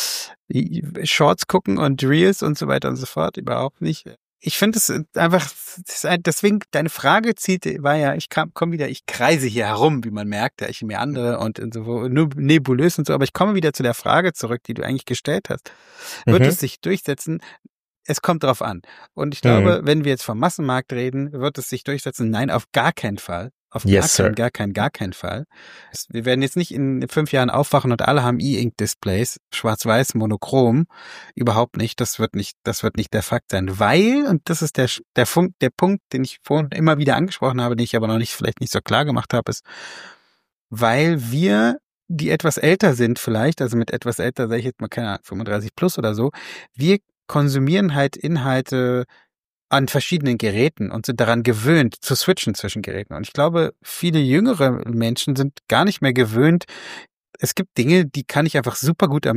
Shorts gucken und Reels und so weiter und so fort. Überhaupt nicht. Ich finde es einfach, deswegen, deine Frage zielt, war ja, ich komme wieder, ich kreise hier herum, wie man merkt, ja, ich mir andere und so, nur nebulös und so, aber ich komme wieder zu der Frage zurück, die du eigentlich gestellt hast. Wird Mhm. es sich durchsetzen? Es kommt drauf an. Und ich glaube, Mhm. wenn wir jetzt vom Massenmarkt reden, wird es sich durchsetzen? Nein, auf gar keinen Fall. Auf Yes, gar sir. keinen, gar keinen, gar keinen Fall. Es- Wir werden jetzt nicht in fünf Jahren aufwachen und alle haben E-Ink-Displays, schwarz-weiß, monochrom. Überhaupt nicht. Das wird nicht, das wird nicht der Fakt sein. Weil, und das ist der, der, Funk, der Punkt, den ich vorhin immer wieder angesprochen habe, den ich aber noch nicht, vielleicht nicht so klar gemacht habe, ist, weil wir, die etwas älter sind vielleicht, also mit etwas älter, sage ich jetzt mal, keine Ahnung, fünfunddreißig plus oder so, wir konsumieren halt Inhalte an verschiedenen Geräten und sind daran gewöhnt, zu switchen zwischen Geräten. Und ich glaube, viele jüngere Menschen sind gar nicht mehr gewöhnt. Es gibt Dinge, die kann ich einfach super gut am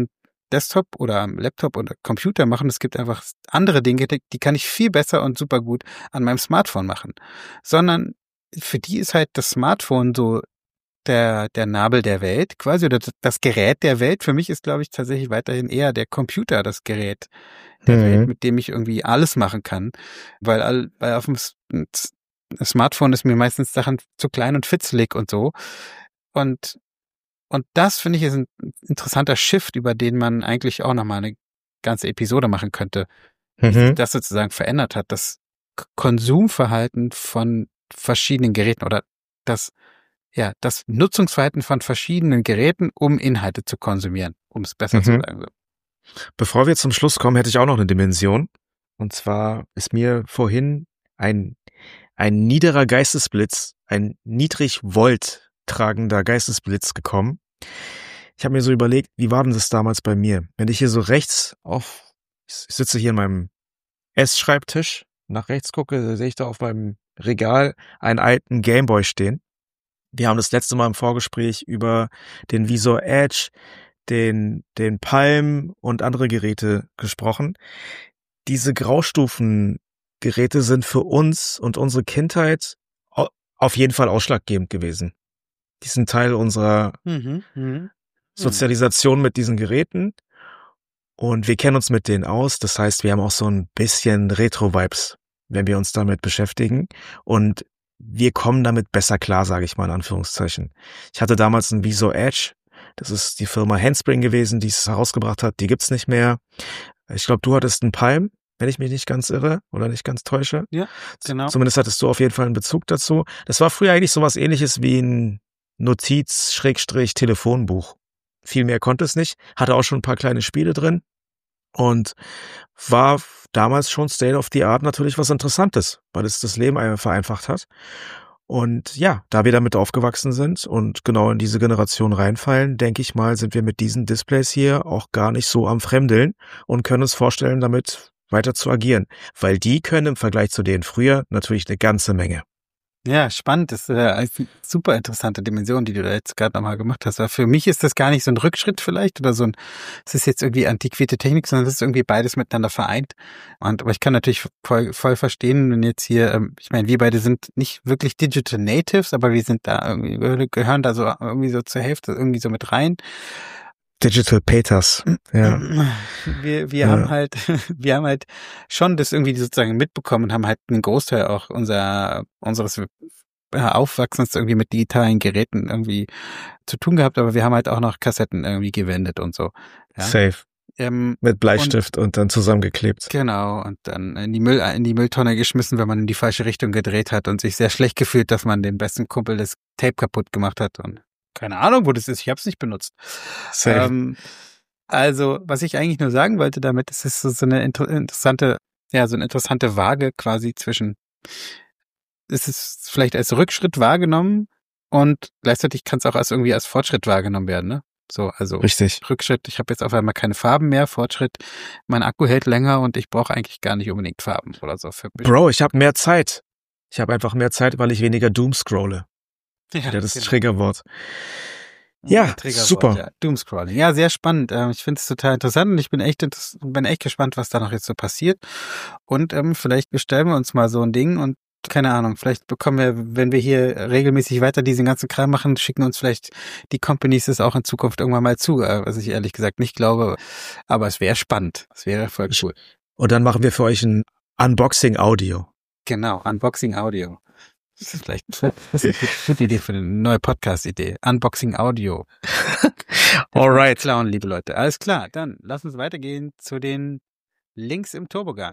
Desktop oder am Laptop oder Computer machen. Es gibt einfach andere Dinge, die kann ich viel besser und super gut an meinem Smartphone machen. Sondern für die ist halt das Smartphone so der der Nabel der Welt quasi oder das Gerät der Welt. Für mich ist, glaube ich, tatsächlich weiterhin eher der Computer das Gerät der mhm. Welt, mit dem ich irgendwie alles machen kann. Weil, all, weil auf dem Smartphone ist mir meistens Sachen zu klein und fitzelig und so. Und Und das, finde ich, ist ein interessanter Shift, über den man eigentlich auch nochmal eine ganze Episode machen könnte, wie mhm. sich das sozusagen verändert hat, das Konsumverhalten von verschiedenen Geräten oder das, ja, das Nutzungsverhalten von verschiedenen Geräten, um Inhalte zu konsumieren, um es besser mhm. zu sagen. Bevor wir zum Schluss kommen, hätte ich auch noch eine Dimension. Und zwar ist mir vorhin ein, ein niederer Geistesblitz, ein niedrig Volt tragender Geistesblitz gekommen. Ich habe mir so überlegt, wie war denn das damals bei mir? Wenn ich hier so rechts auf, ich sitze hier in meinem Essschreibtisch, nach rechts gucke, sehe ich da auf meinem Regal einen alten Gameboy stehen. Wir haben das letzte Mal im Vorgespräch über den Visor Edge, den, den Palm und andere Geräte gesprochen. Diese Graustufengeräte sind für uns und unsere Kindheit auf jeden Fall ausschlaggebend gewesen. Die sind Teil unserer mhm, mh. Sozialisation mit diesen Geräten und wir kennen uns mit denen aus. Das heißt, wir haben auch so ein bisschen Retro-Vibes, wenn wir uns damit beschäftigen und wir kommen damit besser klar, sage ich mal in Anführungszeichen. Ich hatte damals einen Visor Edge, das ist die Firma Handspring gewesen, die es herausgebracht hat, die gibt's nicht mehr. Ich glaube, du hattest einen Palm, wenn ich mich nicht ganz irre oder nicht ganz täusche. Ja, genau. Zumindest hattest du auf jeden Fall einen Bezug dazu. Das war früher eigentlich sowas Ähnliches wie ein Notiz-Telefonbuch. Viel mehr konnte es nicht, hatte auch schon ein paar kleine Spiele drin und war damals schon State of the Art natürlich was Interessantes, weil es das Leben einfach vereinfacht hat. Und ja, da wir damit aufgewachsen sind und genau in diese Generation reinfallen, denke ich mal, sind wir mit diesen Displays hier auch gar nicht so am Fremdeln und können uns vorstellen, damit weiter zu agieren, weil die können im Vergleich zu denen früher natürlich eine ganze Menge. Ja, spannend. Das ist eine super interessante Dimension, die du da jetzt gerade nochmal gemacht hast. Aber für mich ist das gar nicht so ein Rückschritt vielleicht oder so ein, es ist jetzt irgendwie antiquierte Technik, sondern es ist irgendwie beides miteinander vereint. Und, aber ich kann natürlich voll, voll verstehen, wenn jetzt hier, ich meine, wir beide sind nicht wirklich Digital Natives, aber wir sind da irgendwie, gehören da so irgendwie so zur Hälfte irgendwie so mit rein. Digital Peters, ja. Wir, wir ja. haben halt, wir haben halt schon das irgendwie sozusagen mitbekommen und haben halt einen Großteil auch unser, unseres Aufwachsens irgendwie mit digitalen Geräten irgendwie zu tun gehabt, aber wir haben halt auch noch Kassetten irgendwie gewendet und so. Ja? Safe. Ähm, mit Bleistift und, und dann zusammengeklebt. Genau, und dann in die Müll, in die Mülltonne geschmissen, wenn man in die falsche Richtung gedreht hat und sich sehr schlecht gefühlt, dass man den besten Kumpel das Tape kaputt gemacht hat und keine Ahnung, wo das ist. Ich habe es nicht benutzt. Ähm, also, was ich eigentlich nur sagen wollte damit, es ist so, so eine inter- interessante, ja, so eine interessante Waage quasi zwischen, es ist vielleicht als Rückschritt wahrgenommen und gleichzeitig kann es auch als irgendwie als Fortschritt wahrgenommen werden, ne? So, also Richtig. Rückschritt, ich habe jetzt auf einmal keine Farben mehr, Fortschritt, mein Akku hält länger und ich brauche eigentlich gar nicht unbedingt Farben oder so. Für Bro, ich habe mehr Zeit. Ich habe einfach mehr Zeit, weil ich weniger Doom scrolle. Ja, ja, das genau. Triggerwort. Ja, Triggerwort, super. Ja. Doomscrolling. Ja, sehr spannend. Ich finde es total interessant und ich bin echt bin echt gespannt, was da noch jetzt so passiert. Und ähm, vielleicht bestellen wir uns mal so ein Ding und keine Ahnung, vielleicht bekommen wir, wenn wir hier regelmäßig weiter diesen ganzen Kram machen, schicken uns vielleicht die Companies das auch in Zukunft irgendwann mal zu, was ich ehrlich gesagt nicht glaube. Aber es wäre spannend. Es wäre voll cool. Und dann machen wir für euch ein Unboxing-Audio. Genau, Unboxing-Audio. Das ist vielleicht das ist eine gute Idee für eine neue Podcast-Idee. Unboxing Audio. Alright. Klauen, liebe Leute. Alles klar, dann lass uns weitergehen zu den Links im Turbogang.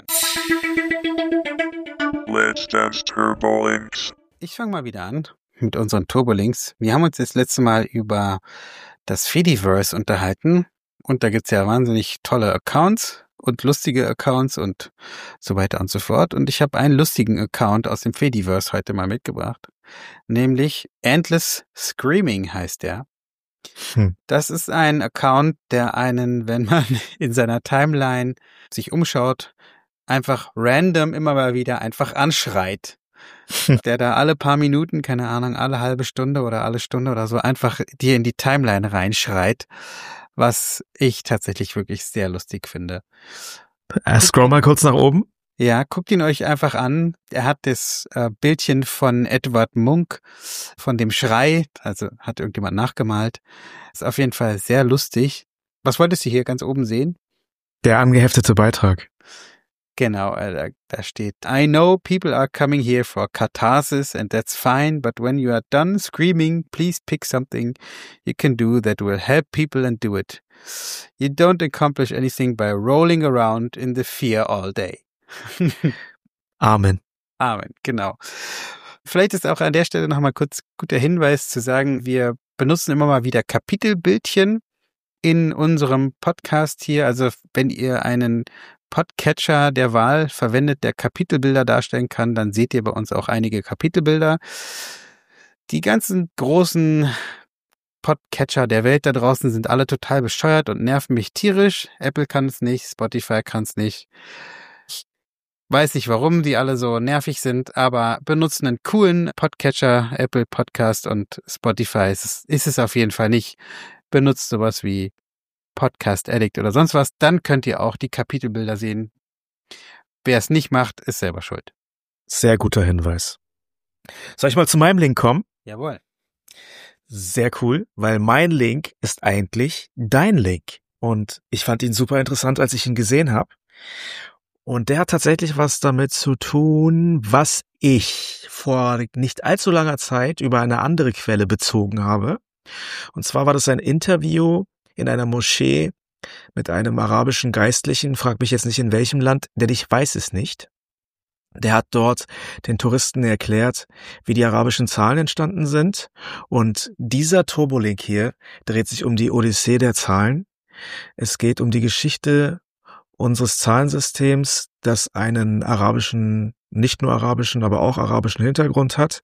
Let's dance Turbolinks. Ich fange mal wieder an mit unseren Turbolinks. Wir haben uns das letzte Mal über das Fediverse unterhalten und da gibt's ja wahnsinnig tolle Accounts und lustige Accounts und so weiter und so fort. Und ich habe einen lustigen Account aus dem Fediverse heute mal mitgebracht. Nämlich Endless Screaming heißt der. Hm. Das ist ein Account, der einen, wenn man in seiner Timeline sich umschaut, einfach random immer mal wieder einfach anschreit. Der da alle paar Minuten, keine Ahnung, alle halbe Stunde oder alle Stunde oder so einfach dir in die Timeline reinschreit. was ich tatsächlich wirklich sehr lustig finde. Äh, scroll mal kurz nach oben. Ja, guckt ihn euch einfach an. Er hat das äh, Bildchen von Edward Munch, von dem Schrei, also hat irgendjemand nachgemalt. Ist auf jeden Fall sehr lustig. Was wolltest du hier ganz oben sehen? Der angeheftete Beitrag. Genau, äh, da, da steht, I know people are coming here for catharsis and that's fine, but when you are done screaming, please pick something you can do that will help people and do it. You don't accomplish anything by rolling around in the fear all day. Amen. Amen, genau. Vielleicht ist auch an der Stelle nochmal kurz guter Hinweis zu sagen, wir benutzen immer mal wieder Kapitelbildchen in unserem Podcast hier. Also wenn ihr einen Podcatcher der Wahl verwendet, der Kapitelbilder darstellen kann, dann seht ihr bei uns auch einige Kapitelbilder. Die ganzen großen Podcatcher der Welt da draußen sind alle total bescheuert und nerven mich tierisch. Apple kann es nicht, Spotify kann es nicht. Ich weiß nicht, warum die alle so nervig sind, aber benutzen einen coolen Podcatcher, Apple Podcast und Spotify ist es, ist es auf jeden Fall nicht. Benutzt sowas wie Podcast Addict oder sonst was, dann könnt ihr auch die Kapitelbilder sehen. Wer es nicht macht, ist selber schuld. Sehr guter Hinweis. Soll ich mal zu meinem Link kommen? Jawohl. Sehr cool, weil mein Link ist eigentlich dein Link. Und ich fand ihn super interessant, als ich ihn gesehen habe. Und der hat tatsächlich was damit zu tun, was ich vor nicht allzu langer Zeit über eine andere Quelle bezogen habe. Und zwar war das ein Interview in einer Moschee mit einem arabischen Geistlichen, frag mich jetzt nicht in welchem Land, denn ich weiß es nicht. Der hat dort den Touristen erklärt, wie die arabischen Zahlen entstanden sind. Und dieser Turbolink hier dreht sich um die Odyssee der Zahlen. Es geht um die Geschichte unseres Zahlensystems, das einen arabischen, nicht nur arabischen, aber auch arabischen Hintergrund hat.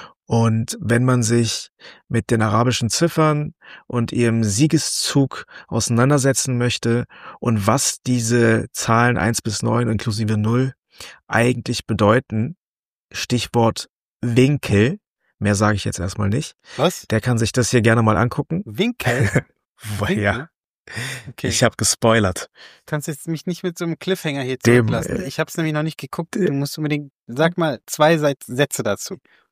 Und wenn man sich mit den arabischen Ziffern und ihrem Siegeszug auseinandersetzen möchte und was diese Zahlen eins bis neun inklusive null eigentlich bedeuten, Stichwort Winkel, mehr sage ich jetzt erstmal nicht. Was? Der kann sich das hier gerne mal angucken. Winkel? Winkel? Ja. Okay. Ich habe gespoilert. Du kannst jetzt mich nicht mit so einem Cliffhanger hier Dem, zurücklassen. äh, Ich habe es nämlich noch nicht geguckt. Du musst unbedingt, sag mal zwei Sätze dazu.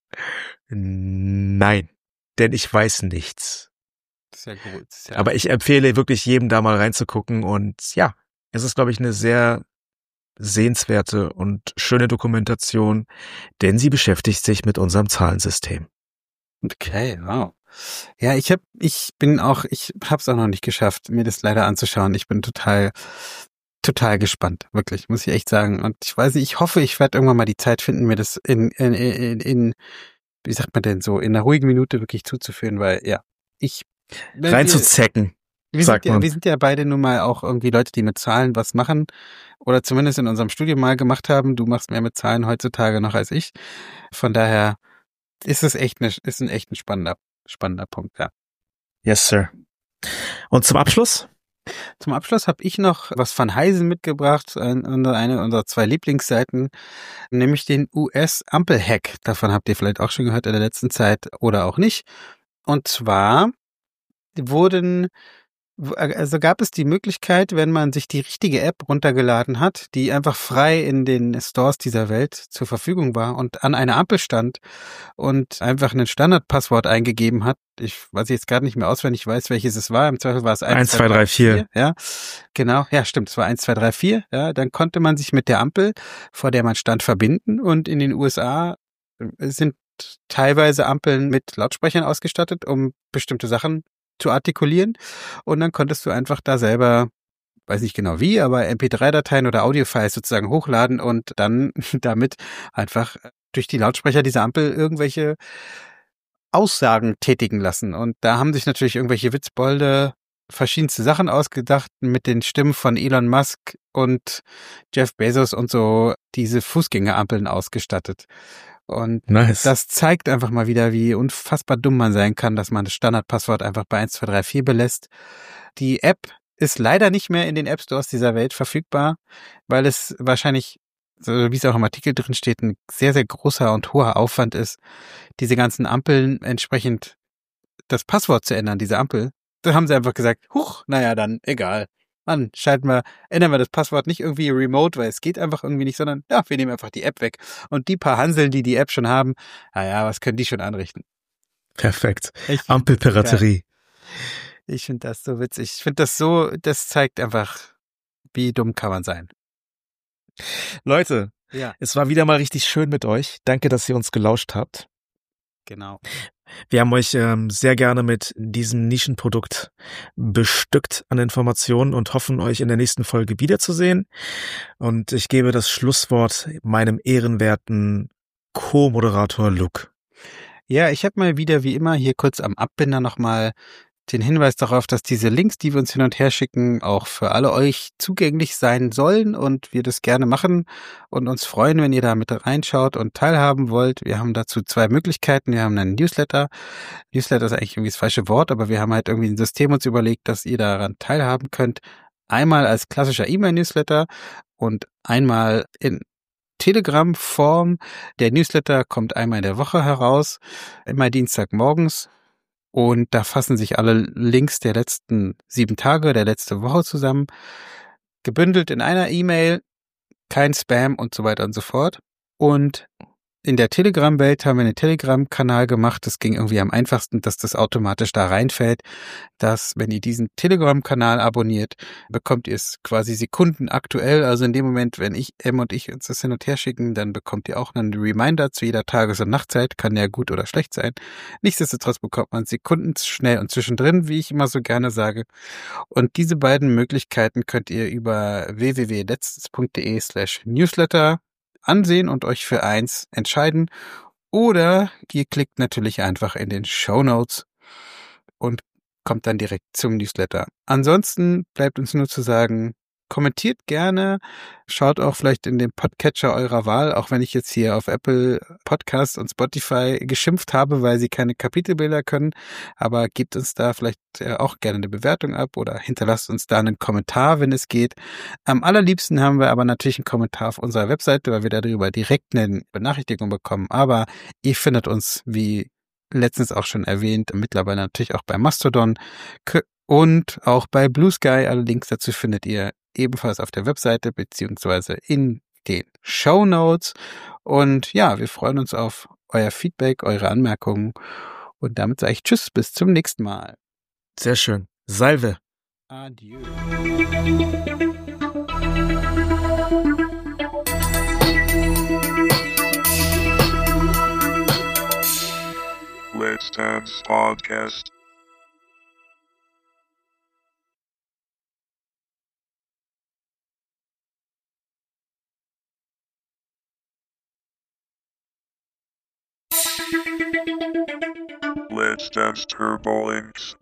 Nein, denn ich weiß nichts. Das ist ja gut. Das ist ja Aber ich empfehle wirklich jedem da mal reinzugucken und ja, es ist, glaube ich, eine sehr sehenswerte und schöne Dokumentation, denn sie beschäftigt sich mit unserem Zahlensystem. Okay, wow. Ja, ich hab, ich bin auch, ich hab's auch noch nicht geschafft, mir das leider anzuschauen. Ich bin total, total gespannt, wirklich, muss ich echt sagen. Und ich weiß nicht, ich hoffe, ich werde irgendwann mal die Zeit finden, mir das in, in, in, in, wie sagt man denn so, in einer ruhigen Minute wirklich zuzuführen, weil, ja, ich... Reinzuzecken, Wir sagt sind, ja, man. wir sind ja beide nun mal auch irgendwie Leute, die mit Zahlen was machen oder zumindest in unserem Studium mal gemacht haben. Du machst mehr mit Zahlen heutzutage noch als ich. Von daher ist es echt eine, ist ein echt ein spannender, spannender Punkt, ja. Yes, sir. Und zum Abschluss? Zum Abschluss habe ich noch was von Heisen mitgebracht, eine unserer zwei Lieblingsseiten, nämlich den U S-Ampel-Hack. Davon habt ihr vielleicht auch schon gehört in der letzten Zeit oder auch nicht. Und zwar wurden, also gab es die Möglichkeit, wenn man sich die richtige App runtergeladen hat, die einfach frei in den Stores dieser Welt zur Verfügung war und an einer Ampel stand und einfach ein Standardpasswort eingegeben hat. Ich weiß jetzt gerade nicht mehr auswendig, weiß, welches es war. Im Zweifel war es eins, zwei, drei, vier. Ja, genau. Ja, stimmt. Es war eins, zwei, drei, vier. Ja, dann konnte man sich mit der Ampel, vor der man stand, verbinden und in den U S A sind teilweise Ampeln mit Lautsprechern ausgestattet, um bestimmte Sachen zu artikulieren. Und dann konntest du einfach da selber, weiß nicht genau wie, aber M P drei Dateien oder Audiofiles sozusagen hochladen und dann damit einfach durch die Lautsprecher dieser Ampel irgendwelche Aussagen tätigen lassen. Und da haben sich natürlich irgendwelche Witzbolde verschiedenste Sachen ausgedacht mit den Stimmen von Elon Musk und Jeff Bezos und so diese Fußgängerampeln ausgestattet. Und nice. Das zeigt einfach mal wieder, wie unfassbar dumm man sein kann, dass man das Standardpasswort einfach bei eins, zwei, drei, vier belässt. Die App ist leider nicht mehr in den App Stores dieser Welt verfügbar, weil es wahrscheinlich, so wie es auch im Artikel drin steht, ein sehr, sehr großer und hoher Aufwand ist, diese ganzen Ampeln entsprechend das Passwort zu ändern, diese Ampel, da haben sie einfach gesagt, huch, naja, dann egal. Mann, schalten wir, ändern wir das Passwort nicht irgendwie remote, weil es geht einfach irgendwie nicht, sondern ja, wir nehmen einfach die App weg. Und die paar Hanseln, die die App schon haben, naja, was können die schon anrichten? Perfekt. Ich- Ampelpiraterie. Ich finde das so witzig. Ich finde das so, das zeigt einfach, wie dumm kann man sein. Leute, Ja, es war wieder mal richtig schön mit euch. Danke, dass ihr uns gelauscht habt. genau. Wir haben euch ähm, sehr gerne mit diesem Nischenprodukt bestückt an Informationen und hoffen, euch in der nächsten Folge wiederzusehen. Und ich gebe das Schlusswort meinem ehrenwerten Co-Moderator Luke. Ja, ich habe mal wieder, wie immer, hier kurz am Abbinder nochmal den Hinweis darauf, dass diese Links, die wir uns hin und her schicken, auch für alle euch zugänglich sein sollen und wir das gerne machen und uns freuen, wenn ihr da mit reinschaut und teilhaben wollt. Wir haben dazu zwei Möglichkeiten. Wir haben einen Newsletter. Newsletter ist eigentlich irgendwie das falsche Wort, aber wir haben halt irgendwie ein System uns überlegt, dass ihr daran teilhaben könnt. Einmal als klassischer E-Mail-Newsletter und einmal in Telegram-Form. Der Newsletter kommt einmal in der Woche heraus, immer Dienstagmorgens. Und da fassen sich alle Links der letzten sieben Tage, der letzte Woche zusammen, gebündelt in einer E-Mail, kein Spam und so weiter und so fort. Und in der Telegram-Welt haben wir einen Telegram-Kanal gemacht. Das ging irgendwie am einfachsten, dass das automatisch da reinfällt, dass, wenn ihr diesen Telegram-Kanal abonniert, bekommt ihr es quasi sekundenaktuell. Also in dem Moment, wenn ich, M und ich uns das hin und her schicken, dann bekommt ihr auch einen Reminder zu jeder Tages- und Nachtzeit. Kann ja gut oder schlecht sein. Nichtsdestotrotz bekommt man Sekunden schnell und zwischendrin, wie ich immer so gerne sage. Und diese beiden Möglichkeiten könnt ihr über w w w punkt letztens punkt de slash newsletter ansehen und euch für eins entscheiden. Oder ihr klickt natürlich einfach in den Shownotes und kommt dann direkt zum Newsletter. Ansonsten bleibt uns nur zu sagen, kommentiert gerne, schaut auch vielleicht in den Podcatcher eurer Wahl, auch wenn ich jetzt hier auf Apple Podcasts und Spotify geschimpft habe, weil sie keine Kapitelbilder können, aber gebt uns da vielleicht auch gerne eine Bewertung ab oder hinterlasst uns da einen Kommentar, wenn es geht. Am allerliebsten haben wir aber natürlich einen Kommentar auf unserer Webseite, weil wir darüber direkt eine Benachrichtigung bekommen, aber ihr findet uns, wie letztens auch schon erwähnt, mittlerweile natürlich auch bei Mastodon und auch bei Blue Sky. Alle Links dazu findet ihr ebenfalls auf der Webseite beziehungsweise in den Shownotes. Und ja, wir freuen uns auf euer Feedback, eure Anmerkungen. Und damit sage ich Tschüss, bis zum nächsten Mal. Sehr schön. Salve. Adieu. Let's Dance Podcast. Let's Dance Turbo Links.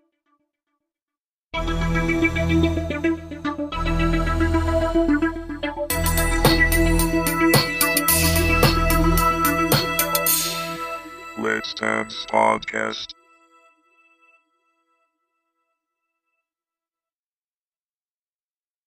Let's Dance Podcast.